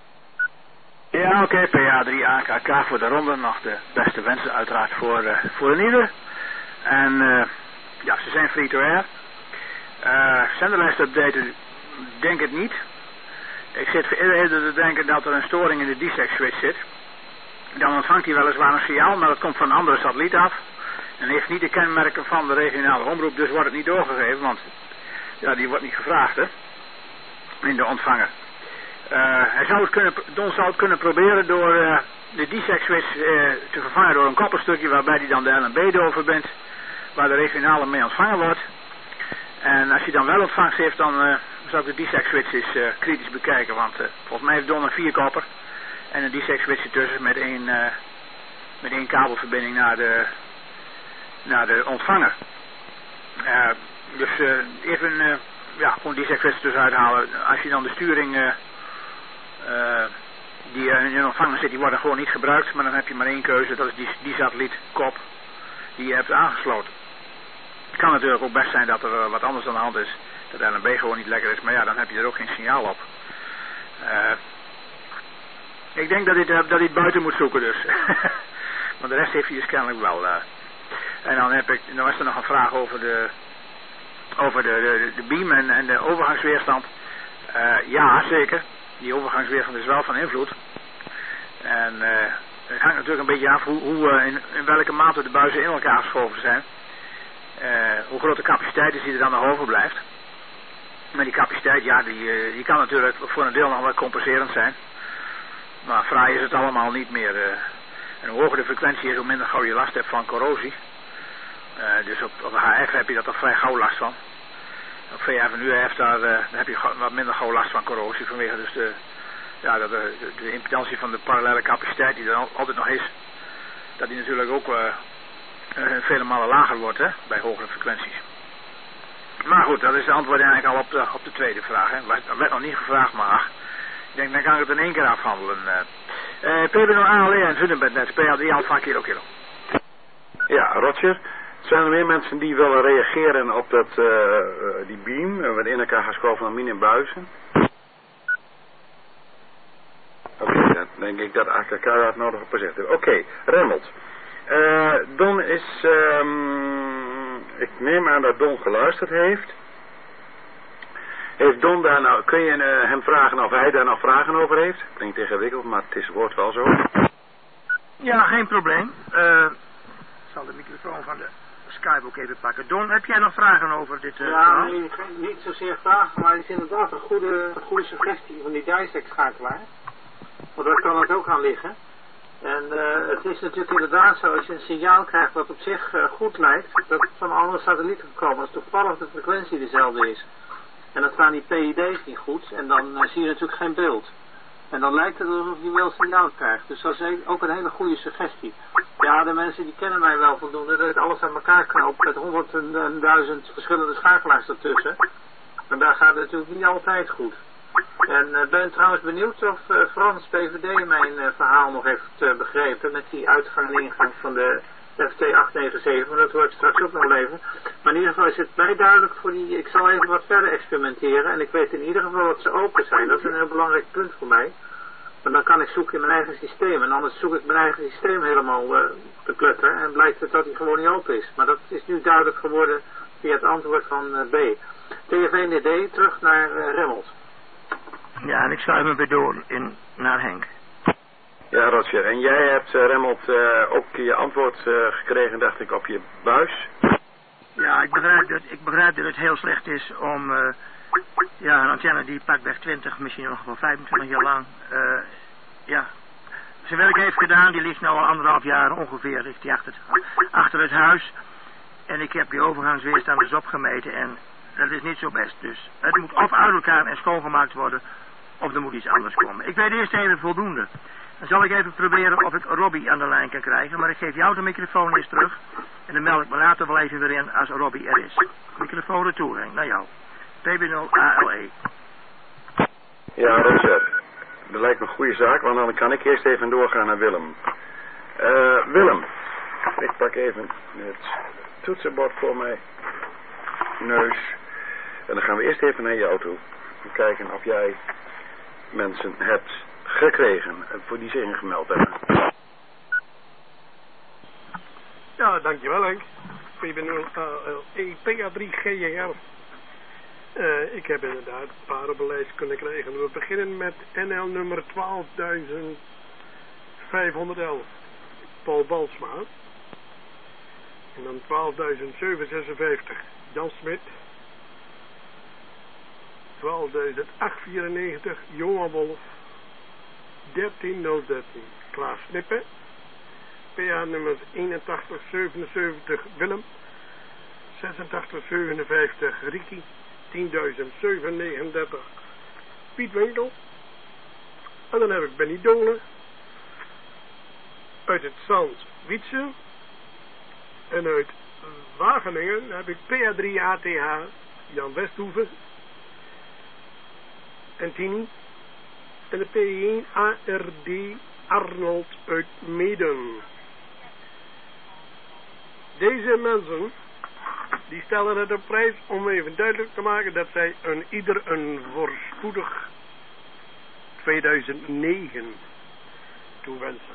Ja, oké, okay, P A drie A K K voor de ronde. Nog de beste wensen uiteraard voor, uh, voor een ieder. En uh, ja, ze zijn free to air. Uh, zenderlijst updaten, denk het niet. Ik zit eerder te denken dat er een storing in de D SEC switch zit. Dan ontvangt hij weliswaar een signaal, maar dat komt van een andere satelliet af. En heeft niet de kenmerken van de regionale omroep, dus wordt het niet doorgegeven, want ja, die wordt niet gevraagd, hè. In de ontvanger. Uh, hij zou het kunnen, Don zou het kunnen proberen door uh, de D SEC switch uh, te vervangen door een koppelstukje waarbij hij dan de L N B doorbindt, waar de regionale mee ontvangen wordt. En als hij dan wel ontvangst heeft, dan uh, zou ik de D SEC switch eens uh, kritisch bekijken, want uh, volgens mij heeft Don een vierkopper en een D SEC switch ertussen met één, uh, met één kabelverbinding naar de, naar de ontvanger. Uh, dus uh, even uh, ja, gewoon D SEC switch tussenuit halen. Als je dan de sturing uh, uh, die uh, in de ontvanger zit, die worden gewoon niet gebruikt, maar dan heb je maar één keuze, dat is die, die satellietkop die je hebt aangesloten. Het kan natuurlijk ook best zijn dat er uh, wat anders aan de hand is, dat de L N B gewoon niet lekker is, maar ja, dan heb je er ook geen signaal op. Uh, ik denk dat hij uh, dat hij het buiten moet zoeken dus. Want de rest heeft hij dus kennelijk wel. Uh. En dan, heb ik, dan was er nog een vraag over de, over de, de, de beam en, en de overgangsweerstand. Uh, ja, zeker. Die overgangsweerstand is wel van invloed. En uh, het hangt natuurlijk een beetje af hoe, hoe uh, in, in welke mate de buizen in elkaar geschoven zijn. Uh, hoe groot de capaciteit is die er dan nog overblijft. Maar die capaciteit, ja, die, uh, die kan natuurlijk voor een deel nog wel compenserend zijn. Maar fraai is het allemaal niet meer. Uh, en hoe hoger de frequentie is, hoe minder gauw je last hebt van corrosie. Uh, dus op, op H F heb je dat toch vrij gauw last van. Op V F en U F daar, uh, daar heb je wat minder gauw last van corrosie. Vanwege dus de, ja, de, de, de impedantie van de parallele capaciteit die er altijd nog is. Dat die natuurlijk ook uh, uh, vele malen lager wordt, hè, bij hogere frequenties. Maar goed, dat is de antwoord eigenlijk al op de, op de tweede vraag. Hè. Dat werd nog niet gevraagd, maar ach, ik denk dan kan ik het in één keer afhandelen. Uh, uh, P B nul A L E en Zundenbednet, P A drie Alpha Kilo Kilo. Ja, Roger. Zijn er meer mensen die willen reageren op dat, uh, uh, die beam, uh, wat in elkaar geschoven aluminiumbuizen? Oké, okay, dan denk ik dat A K K dat nodig op gezegd heeft. Oké, okay, Remmelt. Uh, Don is, um, ik neem aan dat Don geluisterd heeft. Heeft Don daar nou, kun je uh, hem vragen of hij daar nog vragen over heeft? Klinkt ingewikkeld, maar het is, wordt wel zo. Ja, geen probleem. Uh, ik zal de microfoon van de Skype ook even pakken. Don, heb jij nog vragen over dit? Uh, ja, nee, geen, niet zozeer vragen, maar het is inderdaad een goede, een goede suggestie van die Dijstek-schakelaar. Want daar kan het ook aan liggen. En uh, het is natuurlijk inderdaad zo, als je een signaal krijgt wat op zich uh, goed lijkt, dat het van andere satellieten gekomen als toevallig de frequentie dezelfde is. En dan staan die P I D's niet goed en dan uh, zie je natuurlijk geen beeld. En dan lijkt het alsof je wel signaal krijgt. Dus dat is ook een hele goede suggestie. Ja, de mensen die kennen mij wel voldoende, dat ik alles aan elkaar knoop met honderd en duizend verschillende schakelaars ertussen. En daar gaat het natuurlijk niet altijd goed. En uh, ben trouwens benieuwd of uh, Frans P V D mijn uh, verhaal nog heeft uh, begrepen met die uitgang en ingang van de F T acht negen zeven, maar dat hoor ik straks ook nog even. Maar in ieder geval is het mij duidelijk voor die, ik zal even wat verder experimenteren en ik weet in ieder geval dat ze open zijn. Dat is een heel belangrijk punt voor mij. Maar dan kan ik zoeken in mijn eigen systeem en anders zoek ik mijn eigen systeem helemaal uh, te klutten en blijkt het dat hij gewoon niet open is. Maar dat is nu duidelijk geworden via het antwoord van uh, B. T F één D D, terug naar uh, Remmels. Ja, en ik schuif me weer door in, naar Henk. Ja, Roger. En jij hebt, uh, Remmelt, uh, ook je antwoord uh, gekregen, dacht ik, op je buis? Ja, ik begrijp dat, ik begrijp dat het heel slecht is om uh, ja, een antenne die pakweg twintig, misschien nog wel vijfentwintig jaar lang, uh, ja, zijn werk heeft gedaan. Die ligt nu al anderhalf jaar ongeveer, ligt die achter, achter het huis. En ik heb die overgangsweerstand dus opgemeten en dat is niet zo best. Dus het moet of uit elkaar en schoongemaakt worden, of er moet iets anders komen. Ik weet eerst even voldoende. Dan zal ik even proberen of ik Robbie aan de lijn kan krijgen, maar ik geef jou de microfoon eens terug. En dan meld ik me later wel even weer in als Robbie er is. Microfoon retour, Henk, naar jou. P B nul A L E. Ja, Roger. Dat lijkt me een goede zaak, want dan kan ik eerst even doorgaan naar Willem. Uh, Willem, ik pak even het toetsenbord voor mij. Neus. En dan gaan we eerst even naar jou toe. En kijken of jij mensen hebt gekregen voor die ze ingemeld hebben. Ja, dankjewel Henk. P B nul A L E P A drie G J R. Uh, ik heb inderdaad een paar op een lijst kunnen krijgen. We beginnen met N L nummer twaalfduizend vijfhonderdelf. Paul Balsma. En dan twaalfduizend zevenhonderdzesenvijftig. Jan Smit. twaalfduizend achthonderdvierennegentig. Johan Wolf. dertien nul dertien. Klaas Snippen. P A nummer eenentachtig zevenenzeventig. Willem. zesentachtig zevenenvijftig. Ricky. tienduizend zevenhonderdnegenendertig. Piet Winkel. En dan heb ik Benny Dolen. Uit het Zand Wietse. En uit Wageningen heb ik P A drie A T H Jan Westhoeven. En Tini. En de P één A R D Arnold uit Meeden. Deze mensen die stellen het op prijs om even duidelijk te maken dat zij een ieder een voorspoedig tweeduizend negen toewensen.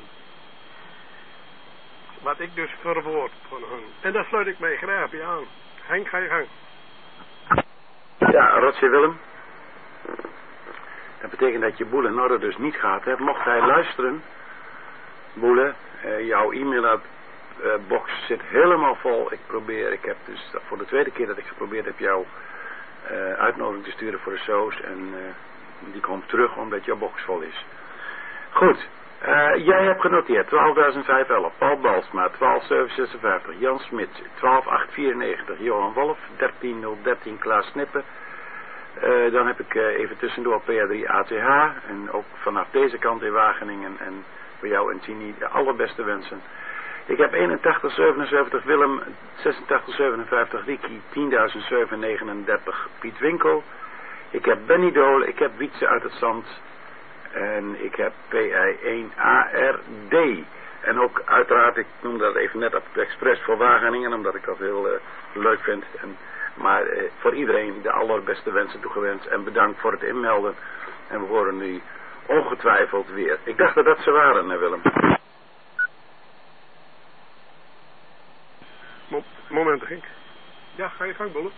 Wat ik dus verwoord van hen. En daar sluit ik mij graag bij aan. Henk, ga je gang. Ja, Roger Willem. Dat betekent dat je boel in orde dus niet gaat. Hè. Mocht hij luisteren, Boele, uh, jouw e-mailbox zit helemaal vol. Ik probeer, ik heb dus voor de tweede keer dat ik geprobeerd heb jouw uh, uitnodiging te sturen voor de shows. En uh, die komt terug omdat jouw box vol is. Goed, uh, jij hebt genoteerd twaalfduizend vijfhonderdelf. Paul Balsma, twaalf zevenhonderdzesenvijftig. Jan Smit, twaalf achthonderdvierennegentig. Johan Wolf, dertien nul dertien. Klaas Snippen. Uh, dan heb ik uh, even tussendoor P A drie A T H. En ook vanaf deze kant in Wageningen. En voor jou en Tini de allerbeste wensen. Ik heb eenentachtig zevenenzeventig Willem, zesentachtig zevenenvijftig Ricky, tienduizend zevenhonderdnegenendertig Piet Winkel. Ik heb Benny Dool, ik heb Wietse uit het Zand. En ik heb P I één A R D. En ook uiteraard, ik noem dat even net op het expres voor Wageningen, omdat ik dat heel uh, leuk vind. En, maar uh, voor iedereen de allerbeste wensen toegewenst. En bedankt voor het inmelden. En we horen nu ongetwijfeld weer. Ik dacht dat dat ze waren, hè, Willem. Mo moment, Henk. Ja, ga je gang, Bolle.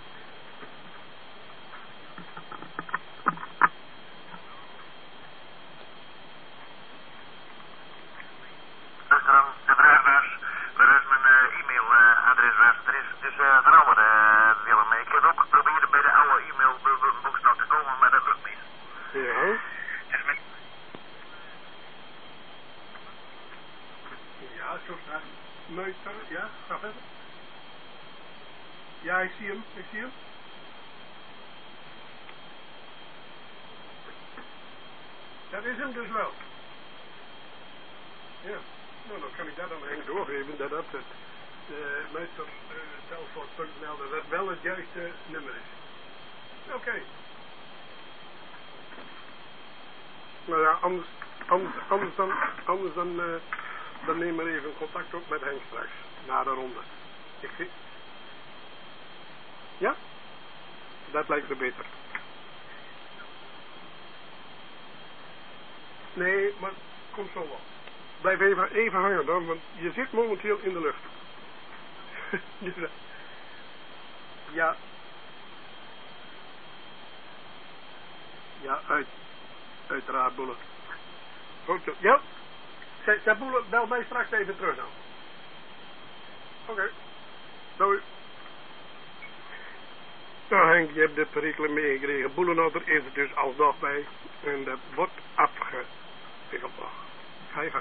De vraag was, waar is mijn uh, e-mailadres was? Er is dus uh, veranderd, uh, Willem. Ik heb ook geprobeerd bij de oude e-mailbox nog te komen, maar dat lukt niet. Ja. Dus met... Ja, zo staat Meuter, ja, ga verder. Ja, ik zie hem, ik zie hem. Dat is hem dus wel. Ja, nou dan kan ik dat aan Henk doorgeven, dat dat het uh, Meuter uh, telfort punt n l dat dat wel het juiste nummer is. Oké. Okay. Nou ja, anders, anders, anders dan, anders dan uh, dan neem maar even contact op met Henk straks. Na de ronde. Ik zie... Ja? Dat lijkt me beter. Nee, maar kom zo wel. Blijf even, even hangen dan, want je zit momenteel in de lucht. Ja. Ja, uit. Uiteraard, Boele. Goed zo. Ja. Zeg, zeg Boele, bel mij straks even terug dan. Oké. Okay. Doei. Nou Henk, je hebt dit perikelen meegekregen. Boelenotter is er dus alsnog bij. En dat wordt afgewikkeld nog. Ga je gang.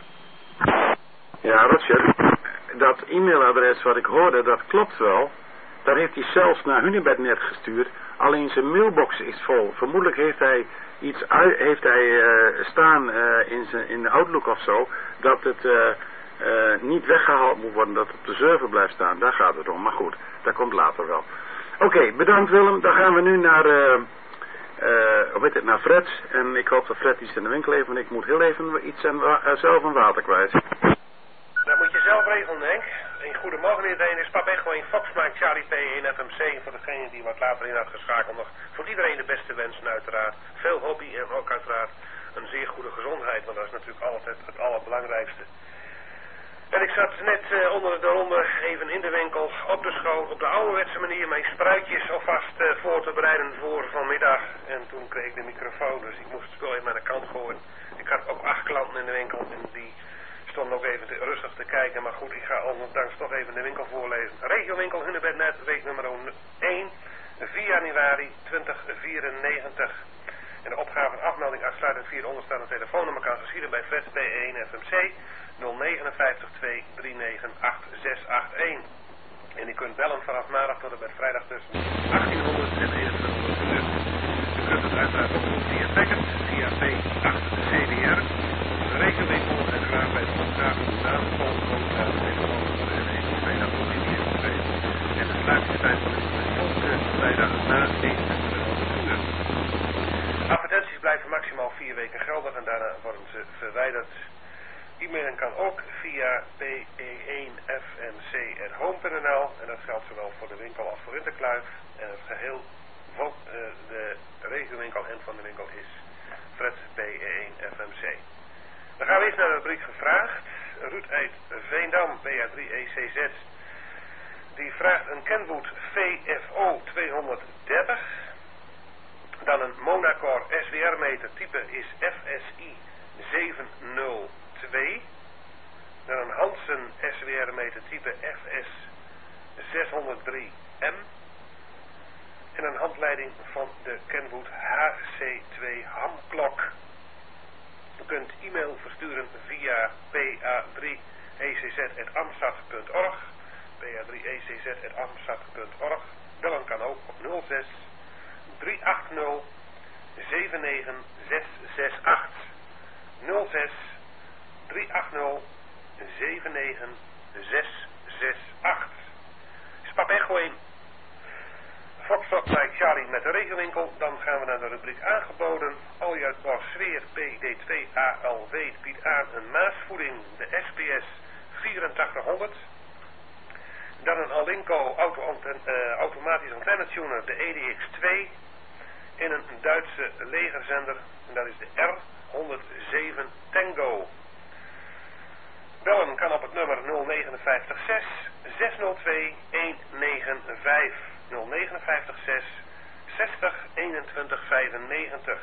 Ja, Roger. Dat e-mailadres wat ik hoorde, dat klopt wel. Daar heeft hij zelfs naar Hunebednet gestuurd. Alleen zijn mailbox is vol. Vermoedelijk heeft hij iets uit, heeft hij uh, staan uh, in, zijn, in de Outlook of zo. Dat het uh, uh, niet weggehaald moet worden. Dat het op de server blijft staan. Daar gaat het om. Maar goed, dat komt later wel. Oké, okay, bedankt Willem. Dan gaan we nu naar, uh, uh, hoe heet het, naar Fred. En ik hoop dat Fred iets in de winkel heeft. Want ik moet heel even iets aan, uh, zelf aan water kwijt. Dat moet je zelf regelen, Henk. En goedemorgen iedereen. Dit is Pap Echo in Fox Mike Charlie P één F M C. Voor degene die wat later in had geschakeld nog. Voor iedereen de beste wensen uiteraard. Veel hobby en ook uiteraard een zeer goede gezondheid. Want dat is natuurlijk altijd het allerbelangrijkste. En ik zat net uh, onder de ronde even in de winkel op de school op de ouderwetse manier mijn spruitjes alvast uh, voor te bereiden voor vanmiddag. En toen kreeg ik de microfoon, dus ik moest het spul even aan de kant gooien. Ik had ook acht klanten in de winkel en die stonden ook even te, rustig te kijken. Maar goed, ik ga ondanks toch even de winkel voorlezen. Regiowinkel Hunebednet, week nummer één, vier januari tweeduizend vierennegentig. En de opgave en afmelding uitsluitend via de onderstaande telefoonnummer kan geschieden bij Fred P één F M C nul negen vijf twee drie negen acht zes acht één. En u kunt bellen vanaf maandag tot en met vrijdag tussen achttienhonderd en eenentwintighonderd uur. U kunt het uiteraard ook doen via Packet, via P acht C D R, de rekenwinkel en graag bij de opgave de naam, volgende de telefoonnummer en één twee dat moet niet in twee. En de sluitingstijd van de volgende vrijdag na eenentwintighonderd uur. Advertenties blijven maximaal vier weken geldig en daarna worden ze verwijderd. E-mailen kan ook via P E één F M C at home punt n l en dat geldt zowel voor de winkel als voor Winterkluif. En het geheel van uh, de regiowinkel en van de winkel is Fred P E één F M C. Dan gaan we eens naar de rubriek gevraagd. Ruud uit Veendam, B A drie E C Z, die vraagt een Kenwood V F O tweehonderddertig. Dan een Monacor S W R meter type is F S I zeven nul twee. Dan een Hansen S W R meter type F S zeshonderddrie M. En een handleiding van de Kenwood H C twee hamklok. U kunt e-mail versturen via P A drie E C Z at amsat punt org. P A drie E C Z at amsat punt org. Bellen kan ook op nul zes drie acht nul zeven negen zes zes acht. nul zes drie acht nul zeven negen zes zes acht. Spap Echo één. Foxtrot bij Charlie met de regenwinkel. Dan gaan we naar de rubriek aangeboden. Aljuitbar Sfeer P D twee A L W biedt aan een maasvoeding, de S P S vierentachtighonderd. Dan een Alinco auto uh, automatisch antennetuner, de E D X twee. En een Duitse legerzender, en dat is de R honderdzeven Tango. Bellen kan op het nummer nul negen vijf zes zes nul twee een negen vijf. nul negen vijf zes zestig eenentwintig vijfennegentig.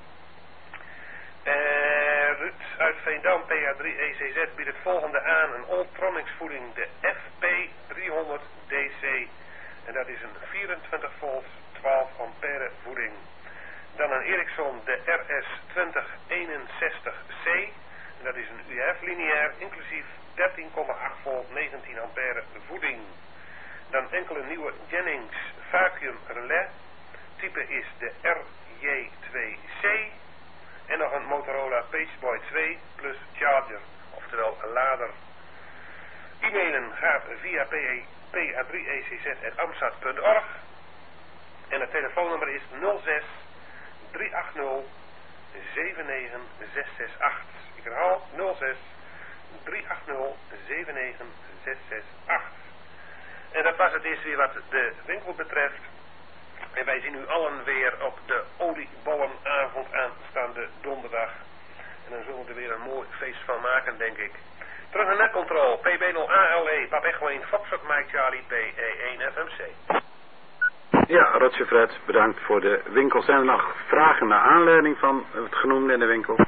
Uh, Ruud uit Veendam, P A drie E C Z, biedt het volgende aan. Een Ultronics voeding, de F P driehonderd D C. En dat is een vierentwintig volt, twaalf ampère voeding. Dan een Ericsson, de R S twintig eenenzestig C. En dat is een U F lineair, inclusief dertien komma acht volt, negentien ampère voeding. Dan enkele nieuwe Jennings Vacuum Relais. Type is de R J twee C. En nog een Motorola Pageboy twee plus charger, oftewel een lader. E-mailen gaat via P A drie E C Z at amsat punt org. En het telefoonnummer is nul zes drie acht nul zeven negen zes zes acht. Ik herhaal nul zes drie acht nul zeven negen zes zes acht. En dat was het eerst weer wat de winkel betreft. En wij zien u allen weer op de oliebollenavond aanstaande donderdag. En dan zullen we er weer een mooi feest van maken, denk ik. Terug naar netcontrole, P B nul A L E, Pap Echo één, Foxtrot Mike Charlie, P E één F M C. Ja, Roger Fred, bedankt voor de winkel. Zijn er nog vragen naar aanleiding van het genoemde in de winkel?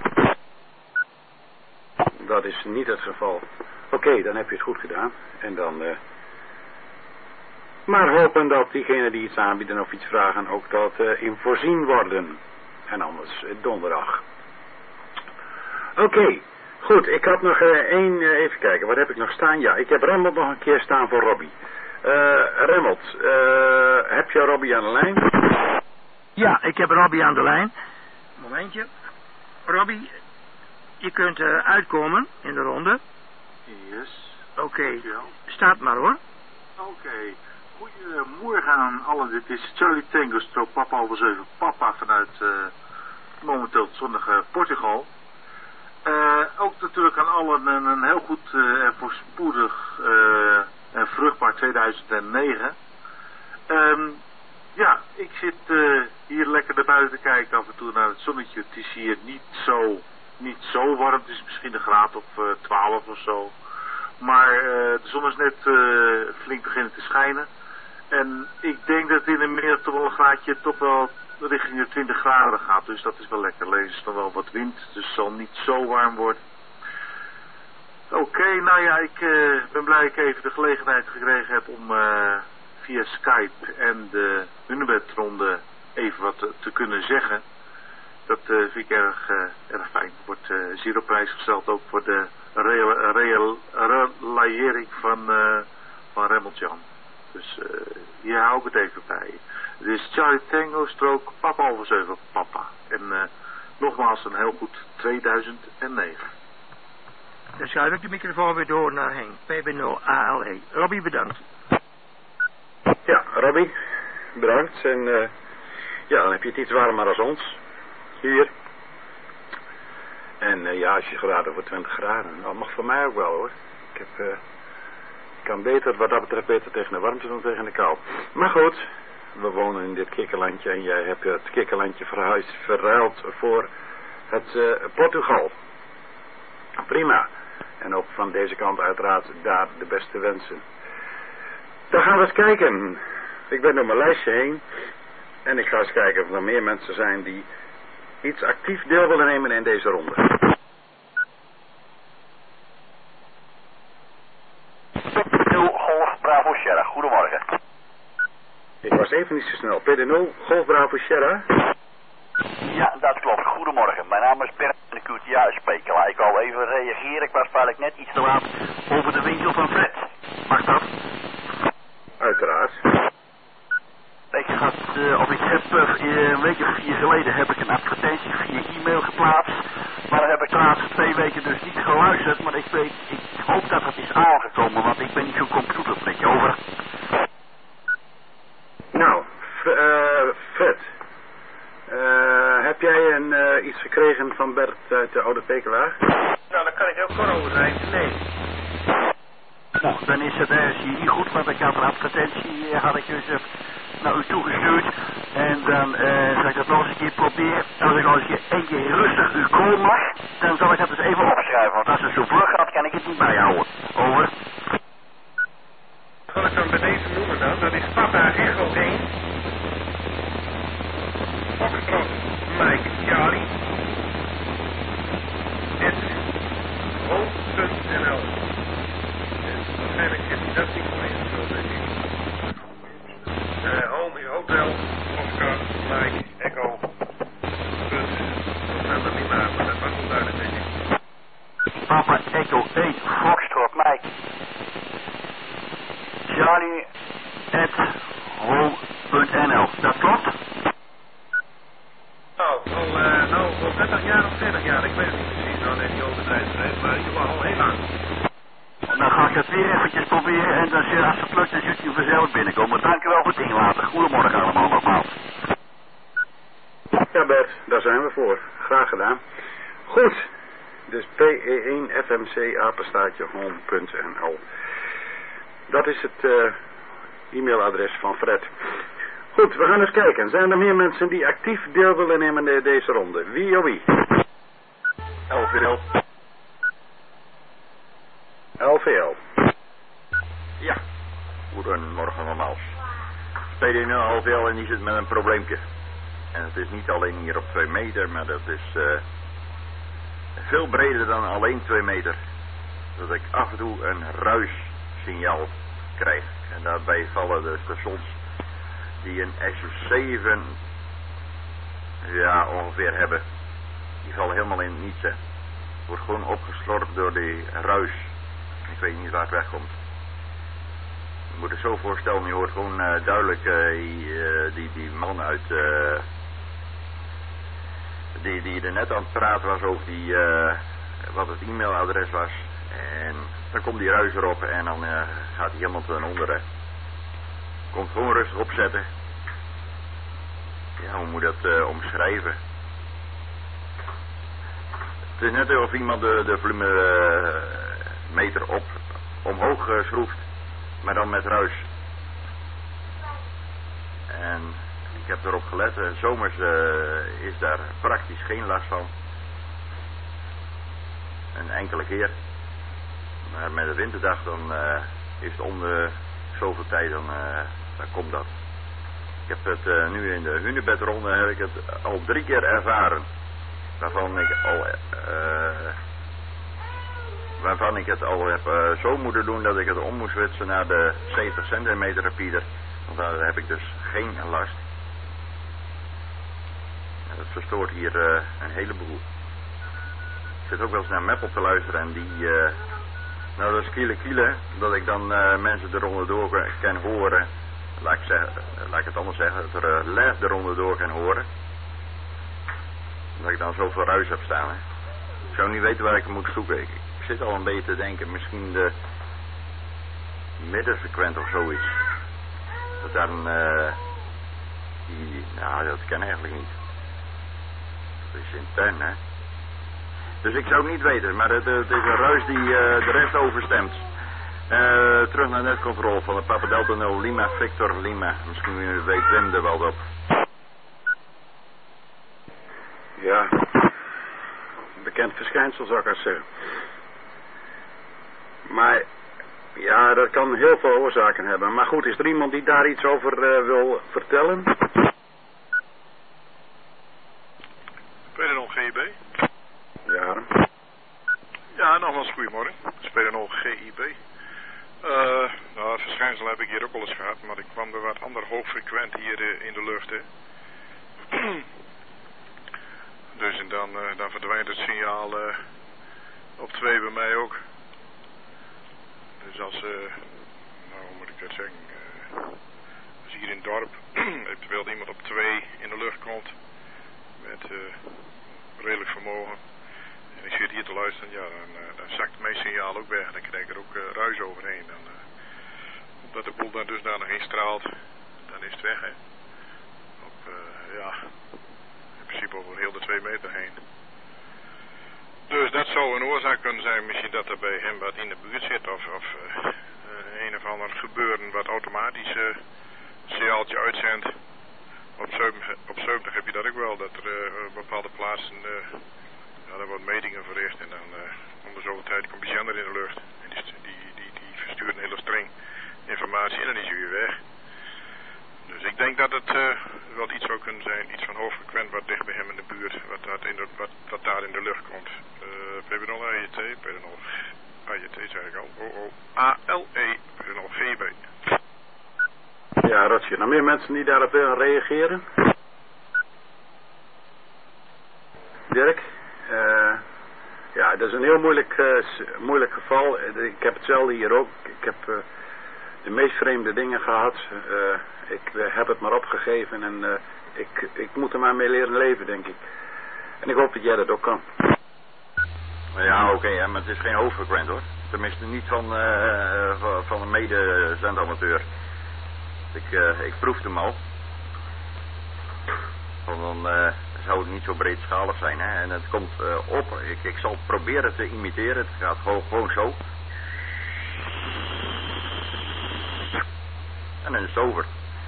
Dat is niet het geval. Oké, okay, dan heb je het goed gedaan. En dan... Uh... Maar hopen dat diegenen die iets aanbieden of iets vragen ook dat uh, in voorzien worden. En anders uh, donderdag. Oké, okay, goed. Ik had nog uh, één... Uh, even kijken, wat heb ik nog staan? Ja, ik heb Remmelt nog een keer staan voor Robbie. Uh, Remmelt, uh, heb je Robbie aan de lijn? Ja, ik heb Robbie aan de lijn. Momentje. Robbie, je kunt uh, uitkomen in de ronde. Yes. Oké, okay. Staat maar hoor. Oké. Okay. Goedemorgen aan allen. Dit is Charlie Tango strook Papa Alfa zeven Papa vanuit uh, momenteel het zonnige Portugal. Uh, ook natuurlijk aan allen een, een heel goed uh, en voorspoedig uh, en vruchtbaar tweeduizend negen. Um, ja, ik zit uh, hier lekker naar buiten te kijken af en toe naar het zonnetje. Het is hier niet zo, niet zo warm. Het is misschien een graad of uh, twaalf of zo. Maar uh, de zon is net uh, flink beginnen te schijnen. En ik denk dat in de middag toch wel een graadje toch wel richting de twintig graden gaat. Dus dat is wel lekker. Alleen is nog wel wat wind, dus het zal niet zo warm worden. Oké, okay, nou ja, ik uh, ben blij dat ik even de gelegenheid gekregen heb om uh, via Skype en de Hunebedronde even wat te, te kunnen zeggen. Dat uh, vind ik erg, uh, erg fijn. Wordt uh, zeer op prijs gesteld ook voor de real, real, relayering van, uh, van Remmeltjan. Dus uh, hier hou ik het even bij. Het is Charlie Tango strook Papa Alfa zeven Papa. En uh, nogmaals een heel goed tweeduizend negen. Dan schuif ik de microfoon weer door naar Henk. P B nul A L E. Robbie, bedankt. Ja, Robbie, bedankt. En uh, ja, dan heb je het iets warmer als ons. Hier. En uh, ja, als je geraden voor twintig graden. Dat mag voor mij ook wel hoor. Ik heb... Uh, kan beter, wat dat betreft, beter tegen de warmte dan tegen de kou. Maar goed, we wonen in dit kikkerlandje en jij hebt het kikkerlandje verhuisd, verruild voor het uh, Portugal. Prima. En ook van deze kant uiteraard daar de beste wensen. Dan gaan we eens kijken. Ik ben door mijn lijstje heen en ik ga eens kijken of er meer mensen zijn die iets actief deel willen nemen in deze ronde. Golf Bravo Sierra, goedemorgen. Ik was even niet zo snel. P D nul, Golf Bravo Sierra. Ja, dat klopt. Goedemorgen. Mijn naam is Bert en de Q T A-speker. Ik wou even reageren. Ik was eigenlijk net iets te laat over de winkel van Fred. Mag dat? Uiteraard. Ik had, uh, of ik heb uh, een week of vier geleden heb ik een advertentie via e-mail geplaatst. Maar dan heb ik de laatste twee weken dus niet geluisterd. Maar ik weet, ik hoop dat het is aangekomen, want ik ben niet zo'n computerpretje over. Nou, uh, Fred. Uh, heb jij een, uh, iets gekregen van Bert uit de Oude Pekelaar? Nou, daar kan ik heel kort over zijn. Nee. Nou, dan is het uh, niet goed, want ik had een advertentie, uh, had ik dus uh, naar u toegestuurd. En dan uh, zal ik dat nog eens een keer proberen. Als ik nog eens een keer, een keer rustig u komen mag, dan zal ik dat dus even opschrijven. Want als het zo vlug gaat, kan ik het niet bijhouden. Over. Wat ik dan bij deze noemen dan, dat is Papa Echo één. Foxtrot Mike Charlie. Het Home.nl. Waarschijnlijk is dat niet voor je zo, denk ik. Uh, home is hotel, Oscar, Mike, Echo. Punt. Dat zijn er niet maar, maar dat was wel duidelijk, denk ik. Papa Echo één, Foxtrot Mike Charlie at home.nl. Dat klopt? Nou, al, uh, nou, al dertig jaar of veertig jaar, ik weet het niet precies, nou nee, die overdrijven zijn, maar in ieder geval al heel lang. Dan ga ik het weer eventjes proberen en dan als het lukt, dan zult u vanzelf binnenkomen. Dank u wel voor het inlaten. Goedemorgen allemaal nogmaals. Ja Bert, daar zijn we voor. Graag gedaan. Goed, Dus P E één F M C apenstaartje home punt N L. Dat is het uh, e-mailadres van Fred. Goed, we gaan eens kijken. Zijn er meer mensen die actief deel willen nemen in deze ronde? Wie of wie? L V L. L V L. Ja, goedemorgen nogmaals. P D nul L V L en die zit met een probleempje. En het is niet alleen hier op twee meter, maar dat is uh, veel breder dan alleen twee meter. Dat ik af en toe een ruissignaal krijg. En daarbij vallen de stations die een S zeven ja, ongeveer hebben. Die vallen helemaal in niets. Hè. Wordt gewoon opgeslorpt door die ruis. Ik weet niet waar het wegkomt. Je moet het zo voorstellen, je hoort gewoon uh, duidelijk uh, die, uh, die, die man uit uh, die, die er net aan het praten was over die, uh, wat het e-mailadres was. En dan komt die ruis erop en dan uh, gaat hij helemaal ten onder. Hè. Komt gewoon rustig opzetten. Ja, hoe moet dat uh, omschrijven? Het is net alsof iemand de, de volumemeter op, omhoog uh, schroeft, maar dan met ruis. En ik heb erop gelet, uh, zomers uh, is daar praktisch geen last van. Een enkele keer. Maar met de winterdag dan uh, is het om de zoveel tijd, dan, uh, dan komt dat. Ik heb het uh, nu in de hunebedronde heb ik het al drie keer ervaren. Waarvan ik al uh, waarvan ik het al heb uh, zo moeten doen dat ik het om moest switchen naar de zeventig centimeter repeater. Want daar heb ik dus geen last. En dat verstoort hier uh, een heleboel. Ik zit ook wel eens naar Meppel te luisteren en die uh, nou dat is kiele kiele, dat ik dan uh, mensen eronder door kan horen. Laat ik, zeggen, laat ik het anders zeggen, dat er uh, lef eronder door kan horen. Dat ik dan zoveel ruis heb staan. Hè. Ik zou niet weten waar ik moet zoeken. Ik, ik zit al een beetje te denken, misschien de middenfrequent of zoiets. Dat dan, uh, die, nou dat kan eigenlijk niet. Dat is intern, hè. Dus ik zou het niet weten, maar het, het is een ruis die uh, de rest overstemt. Uh, terug naar netcontrole van de Papa Delta nul Lima Victor Lima. Misschien weet Wim er wel op. Ja, bekend verschijnsel zou ik maar zeggen. Maar ja, dat kan heel veel oorzaken hebben. Maar goed, is er iemand die daar iets over uh, wil vertellen? P D nul G I B. Ja. Ja, nogmaals goedemorgen. P D nul G I B. Uh, nou, het verschijnsel heb ik hier ook al eens gehad, maar ik kwam er wat ander hoogfrequent hier uh, in de lucht. Hè. Dus en dan, uh, dan verdwijnt het signaal uh, op twee bij mij ook. Dus als, uh, nou hoe moet ik dat zeggen, uh, als hier in het dorp eventueel iemand op twee in de lucht komt met uh, redelijk vermogen en ik zit hier te luisteren, ja dan, uh, dan zakt mijn signaal ook weg en dan krijg ik er ook uh, ruis overheen. Dan, uh, omdat de boel dan dus daar nog in straalt, dan is het weg hè. Op, uh, ja... in principe over heel de twee meter heen. Dus dat zou een oorzaak kunnen zijn, misschien dat er bij hem wat in de buurt zit of, of uh, een of ander gebeuren wat automatisch uh, signaaltje uitzendt. Op zeventig, op zeventig heb je dat ook wel, dat er uh, op bepaalde plaatsen uh, ja, daar wordt metingen verricht en dan uh, om de zoveel tijd komt die zender in de lucht. En die, die, die, die verstuurt een hele streng informatie en dan is hij weer weg. Dus ik denk dat het uh, wel iets zou kunnen zijn, iets van hoogfrequent wat dicht bij hem in de buurt, wat, dat in de, wat, wat daar in de lucht komt. Uh, P B nul A J T, P B nul A J T zei ik al, O O A L E, P B nul G I B. Ja, Rotje, nog meer mensen die daarop willen reageren? Dirk? Uh, ja, dat is een heel moeilijk, uh, moeilijk geval. Ik heb hetzelfde hier ook. Ik heb uh, de meest vreemde dingen gehad. Uh, ik uh, heb het maar opgegeven en uh, ik, ik moet er maar mee leren leven, denk ik. En ik hoop dat jij dat ook kan. Ja, oké, okay, maar het is geen hoogfrequent hoor. Tenminste niet van, uh, van, van een medezendamateur. Ik, uh, ik proefde hem al. Want dan uh, zou het niet zo breedschalig zijn, hè. En het komt uh, op. Ik, ik zal proberen te imiteren. Het gaat gewoon, gewoon zo. En dan is het over.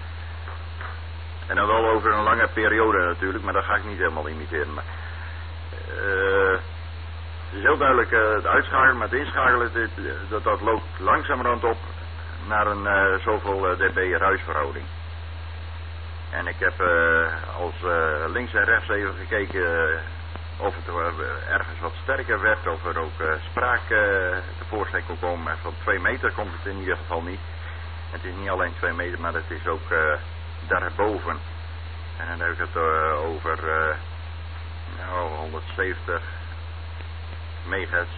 En dan wel over een lange periode natuurlijk, maar dat ga ik niet helemaal imiteren. Maar, uh, het is heel duidelijk, uh, het uitschakelen met inschakelen, dit, dat, dat loopt langzamerhand op naar een uh, zoveel uh, dB ruisverhouding. En ik heb uh, als uh, links en rechts even gekeken uh, of het uh, ergens wat sterker werd, of er ook uh, spraak uh, tevoorschijn kon komen. Van twee meter komt het in ieder geval niet. Het is niet alleen twee meter, maar het is ook uh, daarboven. En dan heb ik het uh, over uh, nou, honderdzeventig megahertz,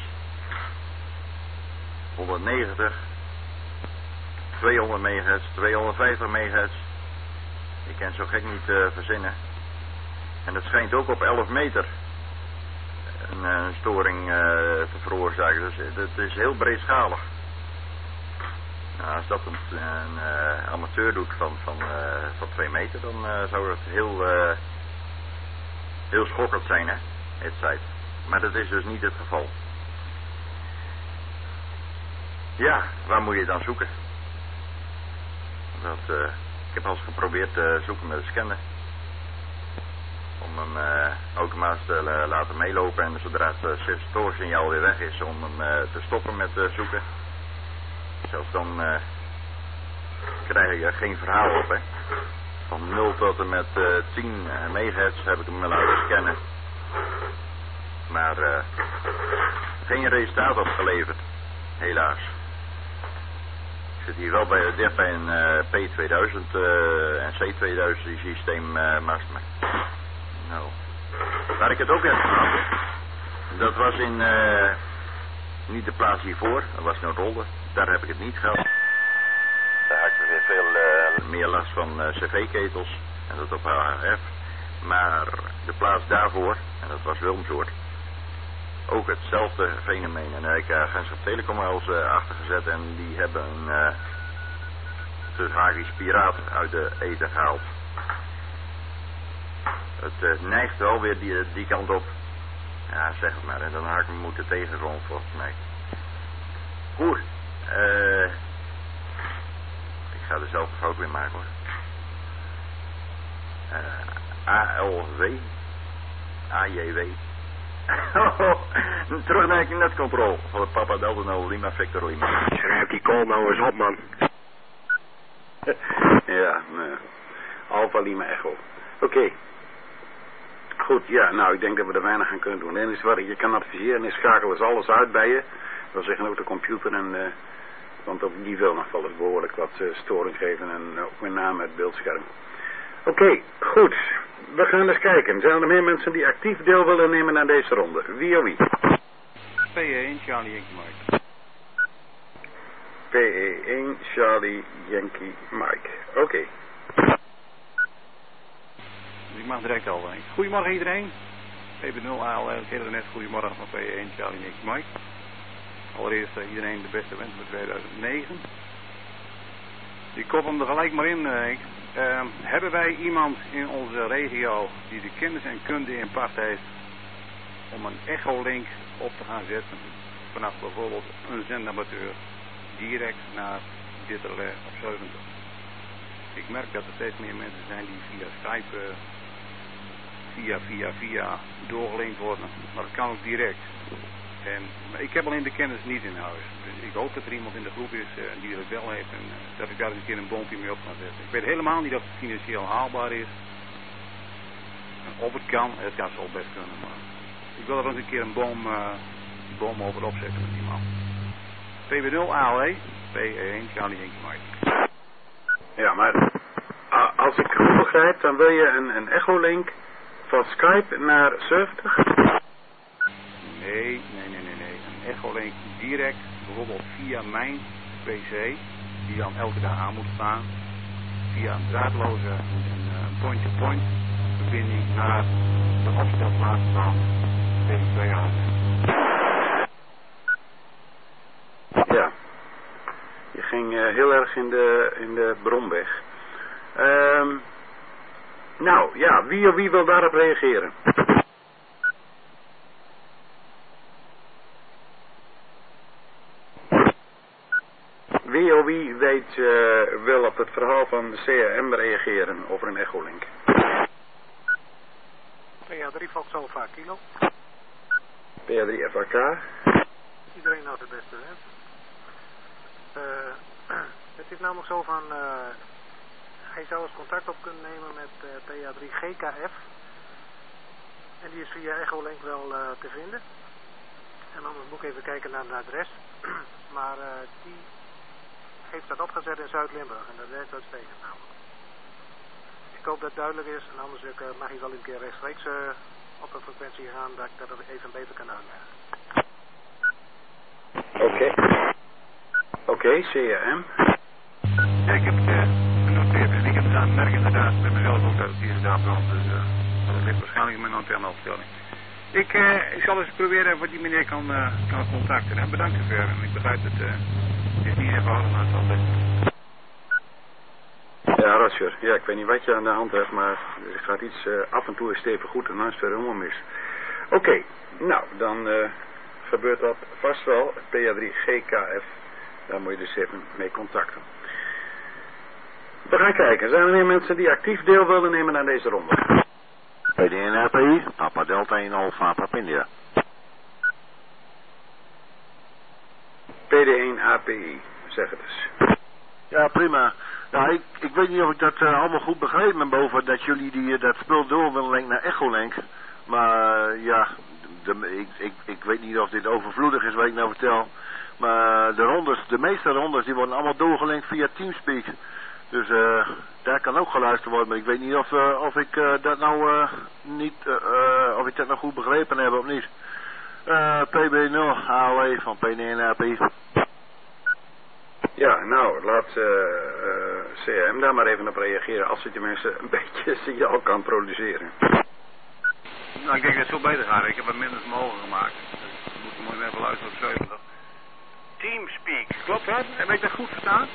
honderdnegentig, tweehonderd megahertz, tweehonderdvijftig megahertz. Ik kan zo gek niet uh, verzinnen. En dat schijnt ook op elf meter een, een storing uh, te veroorzaken. Dus het is heel breedschalig. Nou, als dat een, een uh, amateur doet van, van, uh, van twee meter, dan uh, zou het heel, uh, heel schokkend zijn, hè, het Maar dat is dus niet het geval. Ja, waar moet je dan zoeken? Dat, uh, ik heb al eens geprobeerd te uh, zoeken met een scanner. Om hem uh, automatisch te uh, laten meelopen en zodra het uh, stoorsignaal weer weg is, om hem uh, te stoppen met uh, zoeken. Zelfs dan uh, krijg je geen verhaal op, hè. Van nul tot en met uh, tien megahertz heb ik hem laten scannen. Maar uh, geen resultaat opgeleverd, helaas. Ik zit hier wel bij, dicht bij een uh, P tweeduizend uh, en C tweeduizend systeem uh, mast. Nou, waar ik het ook heb gehad, dat was in uh, niet de plaats hiervoor, dat was in Rolde. Daar heb ik het niet gehad. Daar had ik weer veel uh, meer last van uh, cv-ketels en dat op H F. Maar de plaats daarvoor, en dat was Wilmsoort, ook hetzelfde fenomeen. En daar heb ik uh, Gens Telecom als uh, achtergezet en die hebben een uh, tussen haakjes piraat uit de ether gehaald. Het uh, neigt wel weer die, die kant op. Ja, zeg het maar. En dan had ik hem moeten tegenkomen volgens mij. Goed. Uh, ik ga er zelf een fout weer maken hoor. Uh, A L W. A J W. Terug naar de netcontrole. Van de Papa Delta Nova Lima Victor Lima. Schrijf die call nou eens op, man. Ja, nee. Alpha Lima Echo. Oké. Okay. Goed, ja, nou, ik denk dat we er weinig aan kunnen doen. En is wat je kan adviseren is schakel eens alles uit bij je. Dat zeggen ook de computer en... Uh, want ook die wil nog wel eens behoorlijk wat uh, storing geven en uh, ook met name het beeldscherm. Oké, okay, goed. We gaan eens kijken. Zijn er meer mensen die actief deel willen nemen aan deze ronde? Wie of wie? P E één Charlie Yankee Mike. P E één Charlie Yankee Mike. Oké. Okay. Ik mag direct al. Hè. Goedemorgen iedereen. P B nul A L L, ik heet net. Goedemorgen van P E één Charlie Yankee Mike. Allereerst uh, iedereen de beste wens voor tweeduizend negen. Die kop hem er gelijk maar in. Uh, ik. Uh, hebben wij iemand in onze regio die de kennis en kunde in pacht heeft om een echolink op te gaan zetten vanaf bijvoorbeeld een zendamateur direct naar dit relais op zeventig? Ik merk dat er steeds meer mensen zijn die via Skype uh, via via via doorgelinkt worden, maar dat kan ook direct. En ik heb alleen de kennis niet in huis. Dus ik hoop dat er iemand in de groep is uh, die het wel heeft en uh, dat ik daar eens een keer een boompje mee op kan zetten. Ik weet helemaal niet dat het financieel haalbaar is. Of het kan, het kan zo best kunnen, maar ik wil er eens een keer een boom, uh, boom over opzetten met die man. P B nul A L E, P E één Charlie Yankee Mike. Ja, maar als ik goed begrijp, dan wil je een, een echolink van Skype naar zeventig? Nee, nee, nee, nee, nee. Een echolink direct, bijvoorbeeld via mijn P C, die dan elke dag aan moet staan, via een draadloze een point-to-point verbinding naar de opstelplaats van D twee A. Ja, je ging uh, heel erg in de, in de bron weg. Um, Nou, ja, wie of wie wil daarop reageren? Wie of wie weet, uh, wil op het verhaal van de C R M reageren over een echolink? P A drie Foxtrot Kilo. P A drie F A K. Iedereen nou de beste wens. Uh, het is namelijk zo van, uh, hij zou eens contact op kunnen nemen met uh, P A drie G K F. En die is via echolink wel uh, te vinden. En anders moet ik even kijken naar het adres. Maar uh, die heeft dat opgezet in Zuid-Limburg en dat werkt uitstekend namelijk. Ik hoop dat het duidelijk is en anders uh, mag ik wel een keer rechtstreeks uh, op een frequentie gaan dat ik dat even beter kan uitleggen. Oké. Okay. Oké, okay, C R M. Ja, ik heb het uh, genoteerd en ik heb het aanmerk inderdaad met mezelf ook dat het hier daar brandt, dus uh, dat ligt waarschijnlijk in mijn antenneopstelling. Ik, uh, ik zal eens proberen wat die meneer kan, uh, kan contacten en bedankt u verder. En ik begrijp het, uh, het is niet eenvoudig, maar het zal best. Ja, Roger. Ja, ik weet niet wat je aan de hand hebt, maar er gaat iets uh, af en toe is steven goed en dan is het weer helemaal mis. Oké, okay, nou, dan uh, gebeurt dat vast wel. P A drie G K F, daar moet je dus even mee contacten. We gaan kijken, zijn er meer mensen die actief deel willen nemen aan deze ronde? P D één A P I, Papa Delta één Alpha Papa India. P D één A P I, zeg het eens. Ja, prima. Nou, ik, ik weet niet of ik dat uh, allemaal goed begrepen heb boven dat jullie die, uh, dat spul door willen lenken naar Echolink. Maar uh, ja, de, ik, ik, ik weet niet of dit overvloedig is wat ik nou vertel. Maar de rondes, de meeste rondes, die worden allemaal doorgelinkt via Teamspeak. Dus uh, daar kan ook geluisterd worden. Maar ik weet niet of, uh, of ik uh, dat nou uh, niet, uh, uh, of ik dat nou goed begrepen heb of niet. Uh, P B nul A L E van P D één A P I. Ja, nou, laat uh, uh, C R M daar maar even op reageren als het je mensen een beetje signaal kan produceren. Nou, ik denk dat het zo beter gaat. Ik heb het minder mogelijk gemaakt. Dus moet je even luisteren op zeventig. Teamspeak, klopt dat? Heb ik dat goed verstaan?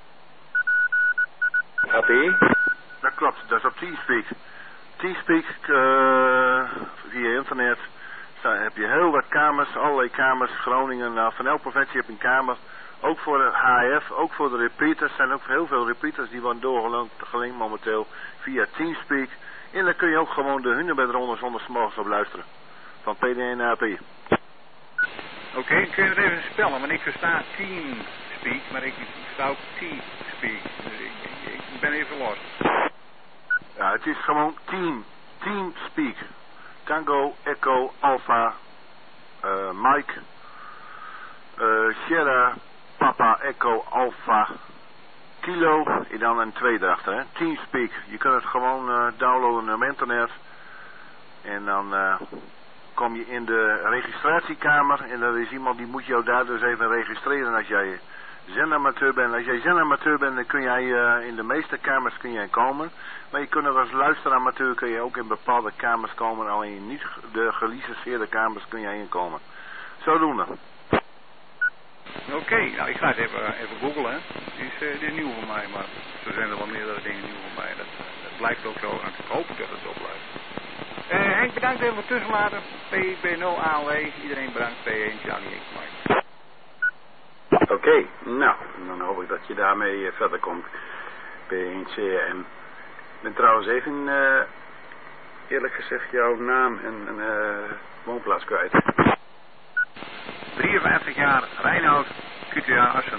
A P I? Dat klopt, dat is op Teamspeak. Teamspeak, uh, via internet, daar heb je heel wat kamers, allerlei kamers, Groningen, nou, van elke provincie heb je een kamer. Ook voor de H F, ook voor de repeaters. Er zijn ook heel veel repeaters die worden doorgelinkt momenteel via Teamspeak. En dan kun je ook gewoon de hunebedronden zonder s'morgens op luisteren. Van P D één A P I. Oké, okay, kun je het even spellen? Want ik versta Teamspeak, maar ik versta ook Teamspeak. Dus ik, ik, ik ben even los. Ja, het is gewoon Team. Teamspeak. Tango, Echo, Alpha, uh, Mike, uh, Sierra, Papa, Echo, Alpha, Kilo, en dan een twee erachter, hè. Teamspeak. Je kunt het gewoon uh, downloaden op internet. En dan uh, kom je in de registratiekamer. En er is iemand die moet jou daar dus even registreren als jij zendamateur bent. Als jij zendamateur bent, dan kun jij uh, in de meeste kamers kun jij komen. Maar je kunt er als luisteramateur kun je ook in bepaalde kamers komen. Alleen niet de gelicenseerde kamers kun jij inkomen. Zodoende. Oké, okay, nou ik ga het even, even googlen. Hè. Dit is, uh, dit is nieuw voor mij, maar er zijn er wel meerdere dingen nieuw voor mij. Dat, dat blijft ook zo en ik hoop dat het zo blijft. Uh, Henk, bedankt even voor tussenlaten. P B nul A L E, iedereen bedankt. P één, Charlie Mike. Oké, okay, nou, dan hoop ik dat je daarmee uh, verder komt. P één C R M. Ik ben trouwens even, uh, eerlijk gezegd, jouw naam en uh, woonplaats kwijt. drieënvijftig jaar, Reinoud, Q T A Assen.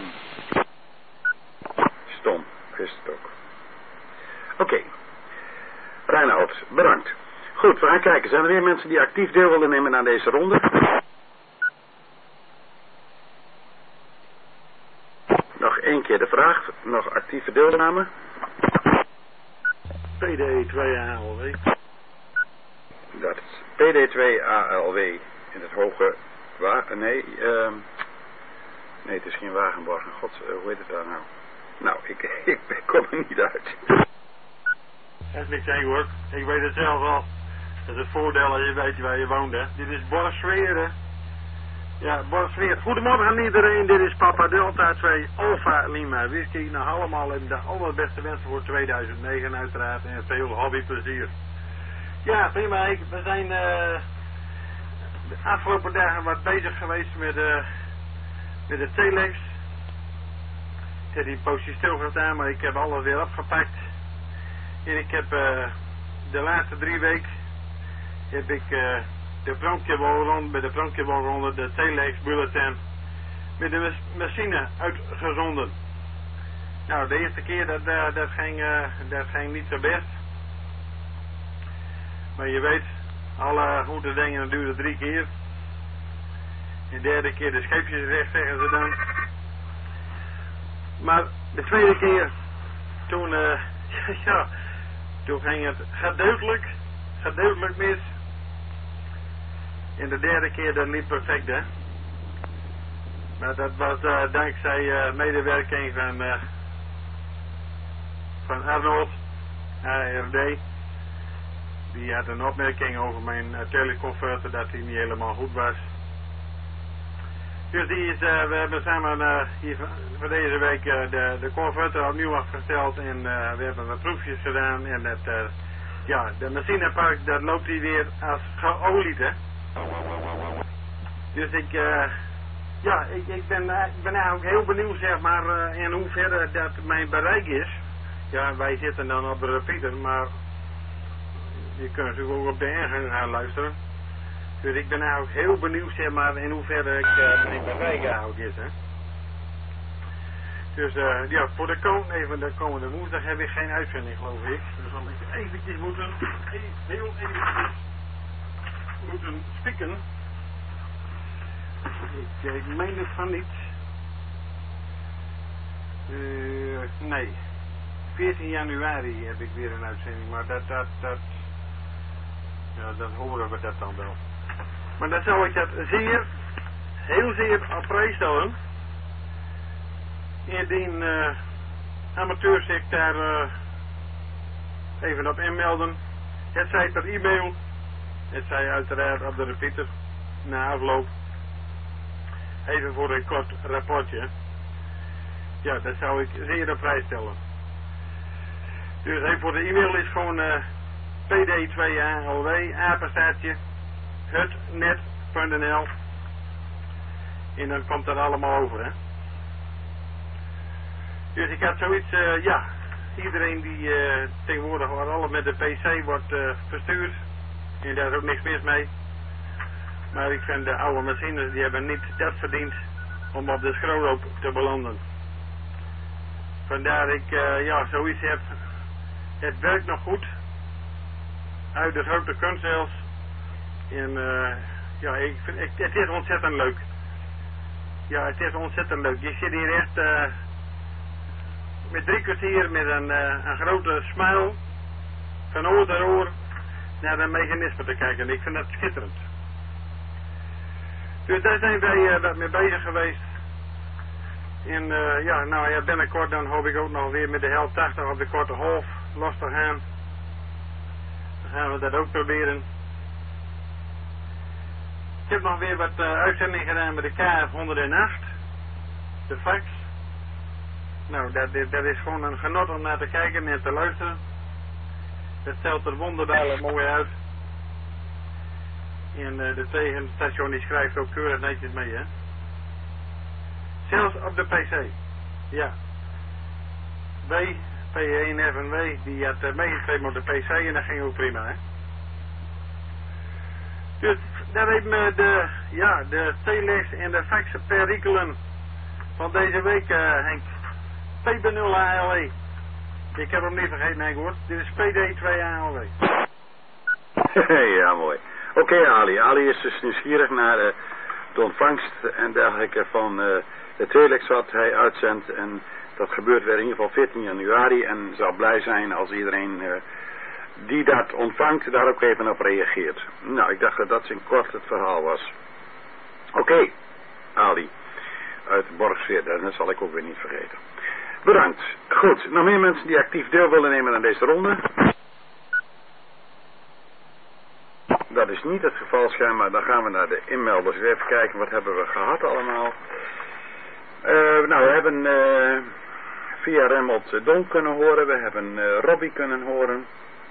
Stom, ik wist het ook. Oké. Okay. Reinoud, bedankt. Goed, we gaan kijken. Zijn er weer mensen die actief deel willen nemen aan deze ronde? Nog één keer de vraag. Nog actieve deelname? P D twee A L W. Dat is P D twee A L W in het hoge... Wa nee, uh, nee, het is geen Wagenborgen. God, uh, hoe heet het daar nou? Nou, ik, ik, ik kom er niet uit. Dat is niks eng hoor. Ik weet het zelf al. Dat is het voordeel als je weet waar je woont, hè. Dit is Borgsweren. Ja, Borsweert. Goedemorgen aan iedereen, dit is Papa Delta twee Alpha Lima Whisky. Nou, allemaal in de allerbeste wensen voor tweeduizend negen uiteraard en veel hobbyplezier. Ja, prima, ik, we zijn uh, de afgelopen dagen wat bezig geweest met, uh, met de telex. Ik heb die poosje stilgestaan, maar ik heb alles weer opgepakt. En ik heb uh, de laatste drie weken heb ik uh, de brandkeelbalron, bij de brandkeelbalronde de telex bulletin met de machine uitgezonden. Nou, de eerste keer dat, uh, dat, ging, uh, dat ging niet zo best. Maar je weet, alle goede dingen duren drie keer. De derde keer de scheepjes weg, zeggen ze dan. Maar de tweede keer, toen, uh, ja, toen ging het gedeeltelijk, gedeeltelijk mis. En de derde keer, dat liep perfect, hè. Maar dat was uh, dankzij uh, medewerking van, uh, van Arnold, A R D. Die had een opmerking over mijn uh, teleconverter dat die niet helemaal goed was. Dus die is, uh, we hebben samen uh, hier voor deze week uh, de, de converter opnieuw afgesteld en uh, we hebben wat proefjes gedaan en het, uh, ja, de machinepark dat loopt hier weer als geolied, hè. Dus ik, uh, ja, ik, ik, ben, uh, ik ben eigenlijk heel benieuwd, zeg maar, uh, in hoeverre dat mijn bereik is. Ja, wij zitten dan op de repeater, maar je kunt natuurlijk ook op de ingang gaan luisteren. Dus ik ben eigenlijk heel benieuwd, zeg maar, in hoeverre ik uh, mijn bereik eigenlijk is, hè. Dus uh, ja, voor de, kom even de komende woensdag heb ik geen uitzending, geloof ik. Dus zal ik eventjes moeten, heel eventjes moeten spieken. Ik, ik meen het van niet. Uh, nee. veertien januari heb ik weer een uitzending, maar dat, dat, dat, ja, dat horen we dat dan wel. Maar dan zou ik dat zeer, heel zeer op prijs stellen. Indien uh, amateurs zich daar uh, even op inmelden. Het zij per e-mail, het zij uiteraard op de repeater na afloop. Even voor een kort rapportje. Ja, dat zou ik zeer op prijs stellen. Dus even voor de e-mail is gewoon uh, P D twee A L W, apenstaartje, hutnet punt n l. En dan komt dat allemaal over, hè. Dus ik had zoiets, uh, ja, iedereen die uh, tegenwoordig waar alle met de P C wordt uh, verstuurd. En daar is ook niks mis mee. Maar ik vind de oude machines, die hebben niet dat verdiend om op de schroothoop te belanden. Vandaar ik, uh, ja, zoiets heb. Het werkt nog goed. Uit de grote kunst zelfs. En uh, ja, ik vind, ik, het is ontzettend leuk. Ja, het is ontzettend leuk. Je zit hier echt uh, met drie kwartier met een, uh, een grote smile van oor naar oor naar de mechanisme te kijken. Ik vind dat schitterend. Dus daar zijn wij uh, wat mee bezig geweest. En uh, ja, nou ja, binnenkort dan hoop ik ook nog weer met de Hel tachtig op de korte golf los te gaan. Dan gaan we dat ook proberen. Ik heb nog weer wat uh, uitzendingen gedaan met de K F honderdacht. De fax. Nou, dat, dat is gewoon een genot om naar te kijken en te luisteren. Dat stelt er wonderbaarlijk mooi uit. En uh, de tegenstation die schrijft ook keurig netjes mee, hè. Zelfs op de P C. Ja. W, P één F en W, die had uh, meegeschreven op de P C en dat ging ook prima, hè. Dus daar heeft me de, ja, de telex en de faxen perikelen van deze week, uh, Henk. P B nul A L E. Ik heb hem niet vergeten, Henk, hoor. Dit is P D twee A L W. Ja, mooi. Oké, okay, Ali. Ali is dus nieuwsgierig naar uh, de ontvangst en dergelijke van uh, de telex wat hij uitzendt. En dat gebeurt weer in ieder geval veertien januari. En zal blij zijn als iedereen uh, die dat ontvangt daar ook even op reageert. Nou, ik dacht dat dat in kort het verhaal was. Oké, okay, Ali. Uit Borgsveer, dat zal ik ook weer niet vergeten. Bedankt. Goed, nog meer mensen die actief deel willen nemen aan deze ronde? Dat is niet. niet het geval schijnbaar. Dan gaan we naar de inmelders. Even kijken, wat hebben we gehad allemaal. Uh, nou, we hebben uh, via Remmelt Don kunnen horen. We hebben uh, Robbie kunnen horen.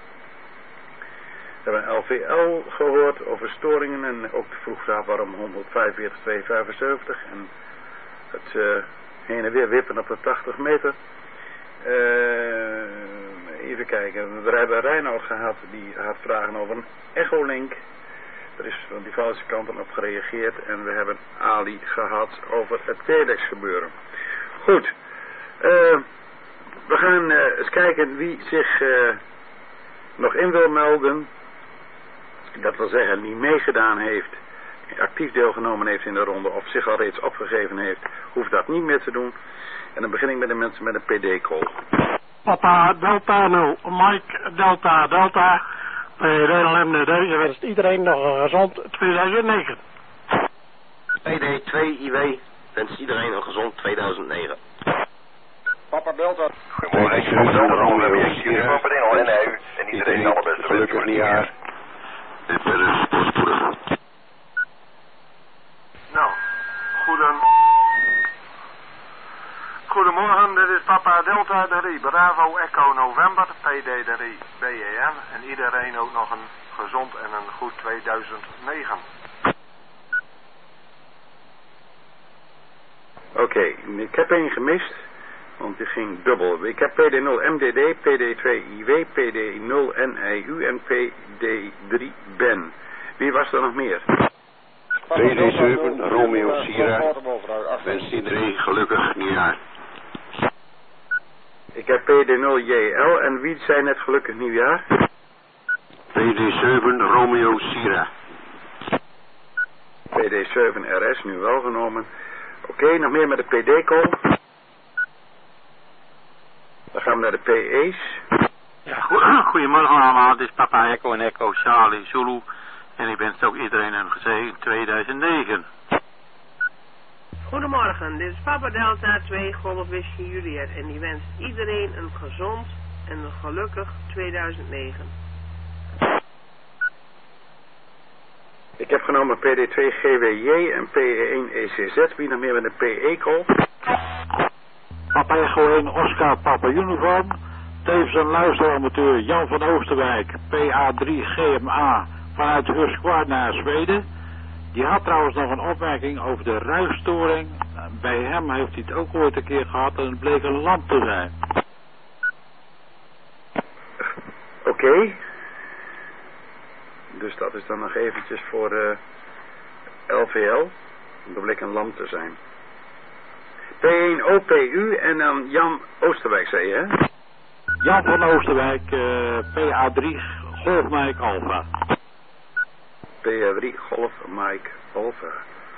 We hebben L V L gehoord over storingen. En ook de vroegvraag waarom honderdvijfenveertig tweehonderdvijfenzeventig. En het uh, heen en weer wippen op de tachtig meter. Uh, even kijken. We hebben Reinoud gehad. Die had vragen over een echolink. Er is van die valse kanten op gereageerd. En we hebben Ali gehad over het telex gebeuren. Goed. Uh, we gaan uh, eens kijken wie zich uh, nog in wil melden. Dat wil zeggen, wie meegedaan heeft, actief deelgenomen heeft in de ronde of zich al reeds opgegeven heeft, hoeft dat niet meer te doen. En dan begin ik met de mensen met een P D-call. Papa Delta nul, Mike Delta Delta, bij Nederland M D D, je wenst iedereen nog een gezond tweeduizend negen. P D twee I W wenst iedereen een gezond tweeduizend negen. Papa Delta. Goedemorgen, ik ben Delta, we hebben je hier van Bedingel en U en iedereen de allerbeste wensen voor het nieuwjaar. Dit is spoedig. Nou, goeden... Goedemorgen, dit is Papa Delta drie, Bravo Echo November, P D drie, B E M en iedereen ook nog een gezond en een goed tweeduizend negen. Oké, okay, ik heb één gemist, want die ging dubbel. Ik heb P D nul M D D, P D twee I W, P D nul N I U en P D drie Ben. Wie was er nog meer? P D zeven Romeo Sierra, wens iedereen gelukkig nieuwjaar. Ik heb P D nul J L en wie zei net gelukkig nieuwjaar? P D zeven Romeo Sierra. P D zeven R S, nu wel genomen. Oké, okay, nog meer met de P D-call. Dan gaan we naar de P E's. Ja, go goedemorgen allemaal, dit is Papa Echo en Echo Charlie Zulu. En ik wens ook iedereen een gezegend tweeduizend negen. Goedemorgen, dit is Papa Delta twee Golf Whisky Juliet en die wenst iedereen een gezond en een gelukkig tweeduizend negen. Ik heb genomen P D twee G W J en P E één E C Z. Wie nog meer met een P E-call? Papa Echo één Oscar Papa Uniform. Tevens een luisteramateur Jan van Oosterwijk, P A drie G M A vanuit Husqvarna naar Zweden. Die had trouwens nog een opmerking over de ruisstoring. Bij hem heeft hij het ook ooit een keer gehad en het bleek een lamp te zijn. Oké. Okay. Dus dat is dan nog eventjes voor uh, L V L. Dat bleek een lamp te zijn. P één O P U en dan Jan Oosterwijk, zei je, hè? Jan van Oosterwijk, uh, P A drie Golf Mike Alpha. P A drie Golf Mike Alpha.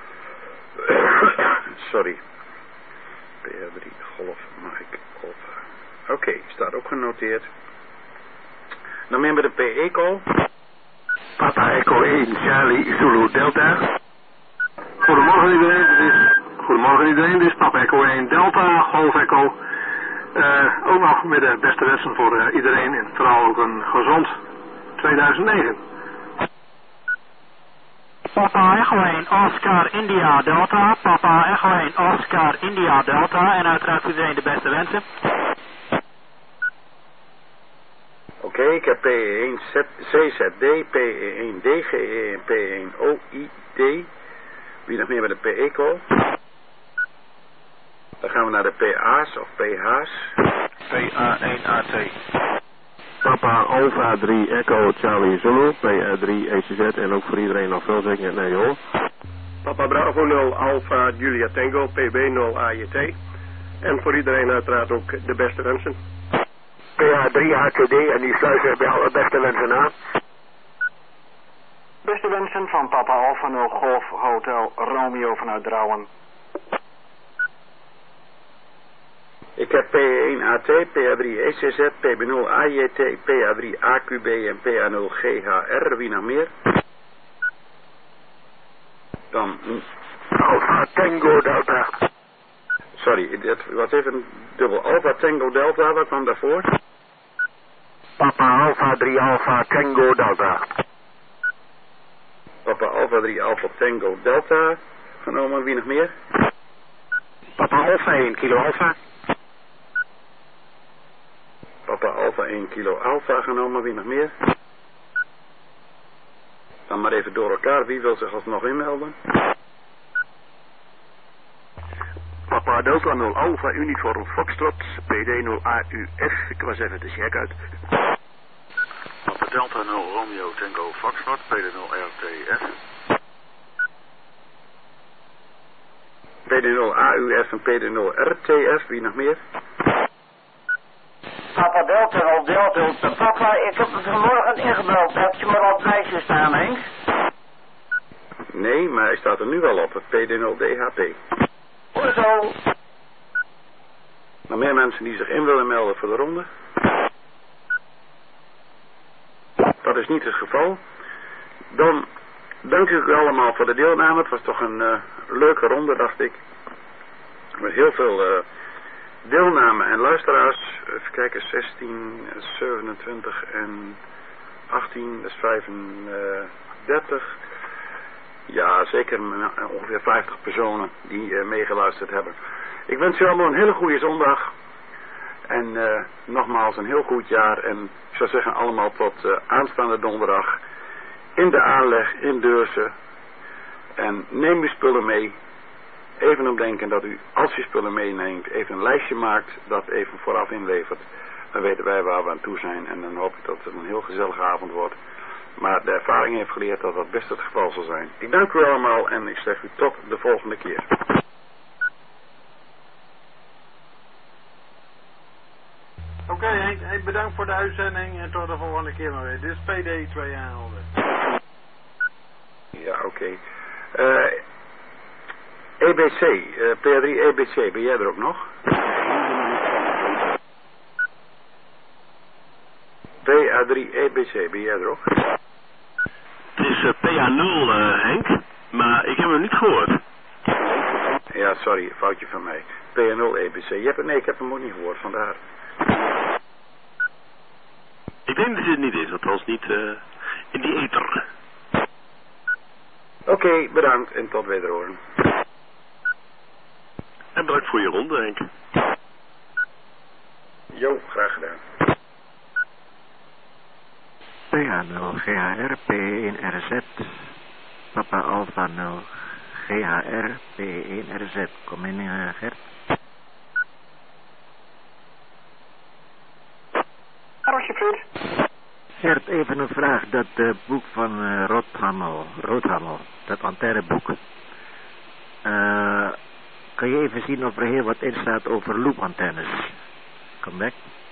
Sorry. P A drie Golf Mike Alpha. Oké, okay, staat ook genoteerd. Dan meer met de P E-call. Papa Echo één Charlie Zulu Delta. Goedemorgen iedereen, dit is... Goedemorgen iedereen, dit is Papa Echo één Delta, Golf Echo. Uh, ook nog met de beste wensen voor uh, iedereen en vooral ook een gezond tweeduizend negen. Papa Echo één Oscar India Delta, Papa Echo één Oscar India Delta en uiteraard voor iedereen de beste wensen. Oké, okay, ik heb P E één C Z D, P E één D G E en P E één O I D. Wie nog meer met de P E-call? Dan gaan we naar de P A's of P H's. P A één A T. Papa Alpha drie Echo Charlie Zulu, P A drie E C Z en ook voor iedereen nog veel zeker nee hoor. Papa Bravo nul Alpha Julia Tango, P B nul A J T. En voor iedereen uiteraard ook de beste wensen. P A drie H K D en die sluiten bij alle beste wensen aan. Beste wensen van Papa Alpha nul Golf Hotel Romeo vanuit Drouwen. Ik heb P één A T, P A drie E C Z, P B nul A J T, P A drie A Q B en P A nul G H R. Wie nog meer? Dan... Alpha Tango Delta. Sorry, het was even dubbel. Alpha Tango Delta, wat kwam daarvoor? Papa Alpha drie Alpha Tango Delta. Papa Alpha drie Alpha Tango Delta genomen. Wie nog meer? Papa Alpha één kilo Alpha. Papa Alpha één kilo Alpha genomen. Wie nog meer? Dan maar even door elkaar. Wie wil zich alsnog inmelden? Papa Delta nul Alpha Uniform Foxtrot, P D nul A U F. Ik was even de check uit. Papa Delta nul Romeo Tango Foxtrot, P D nul R T F. P D nul A U F en P D nul R T F. Wie nog meer? Papa Delta nul Delta. Papa, ik heb het vanmorgen ingebeld. Heb je maar op het lijstje staan, Henk? Nee, maar hij staat er nu wel op. Het P D nul D H P. Hoezo? Nog meer mensen die zich in willen melden voor de ronde? Dat is niet het geval. Dan dank ik u allemaal voor de deelname. Het was toch een uh, leuke ronde, dacht ik. Met heel veel uh, deelname en luisteraars. Even kijken, zestien, zevenentwintig en achttien, dat is vijfendertig. Ja, zeker ongeveer vijftig personen die uh, meegeluisterd hebben. Ik wens u allemaal een hele goede zondag. En uh, nogmaals een heel goed jaar. En ik zou zeggen allemaal tot uh, aanstaande donderdag. In de aanleg, in Deurzen. En neem uw spullen mee. Even omdenken dat u, als u spullen meeneemt, even een lijstje maakt. Dat even vooraf inlevert. Dan weten wij waar we aan toe zijn. En dan hoop ik dat het een heel gezellige avond wordt. Maar de ervaring heeft geleerd dat dat best het geval zal zijn. Ik dank u allemaal en ik zeg u tot de volgende keer. Oké okay, Henk, hey, bedankt voor de uitzending en tot de volgende keer maar weer. Dit is P D twee honderd. Ja, oké. Okay. Uh, E B C, uh, P A drie E B C, ben jij er ook nog? P A drie E B C, ben jij er ook? Het is uh, P A nul, uh, Henk, maar ik heb hem niet gehoord. Ja, sorry, foutje van mij. P A nul E B C, je hebt, nee, ik heb hem ook niet gehoord, vandaar. Ik denk dat het niet is, althans niet uh, in die ether. Oké, okay, bedankt en tot wederhoren. En bedankt voor je ronde, Henk. Jo, graag gedaan. P A nul G H R P één R Z. Papa Alpha nul G H R P één R Z. Kom in, uh, Gert. Alsjeblieft. Gert, even een vraag. Dat uh, boek van uh, Roodhammel, Roodhammel, dat antenneboek. Uh, kan je even zien of er heel wat in staat over loopantennes? Come back.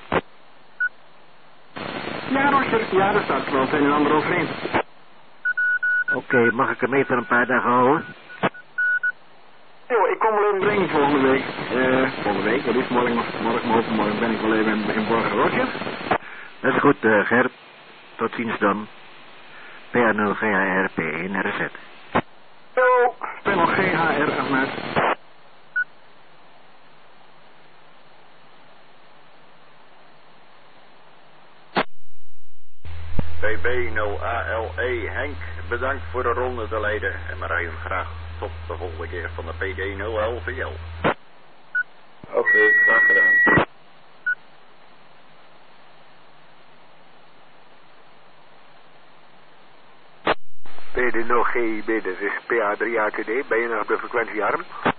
Ja, Roger, ja, daar staat wel het een en ander overheen. Oké, okay, mag ik hem even een paar dagen houden? Jo, ik kom wel even brengen volgende week. Uh, volgende week, wat is morgen, morgen, morgen, morgen ben ik wel even in, in Borgen, Roger. Dat is goed, uh, Gert. Tot ziens dan. P A nul G H R P één R Z. Jo, P A nul G H R, Ahmed. P B nul A L E, Henk, bedankt voor de ronde te leiden. En maar even graag tot de volgende keer van de P D nul L V L. Oké, okay, graag gedaan. P D nul G I B, dit is P A drie A Q D. Ben je nog op de frequentiearm?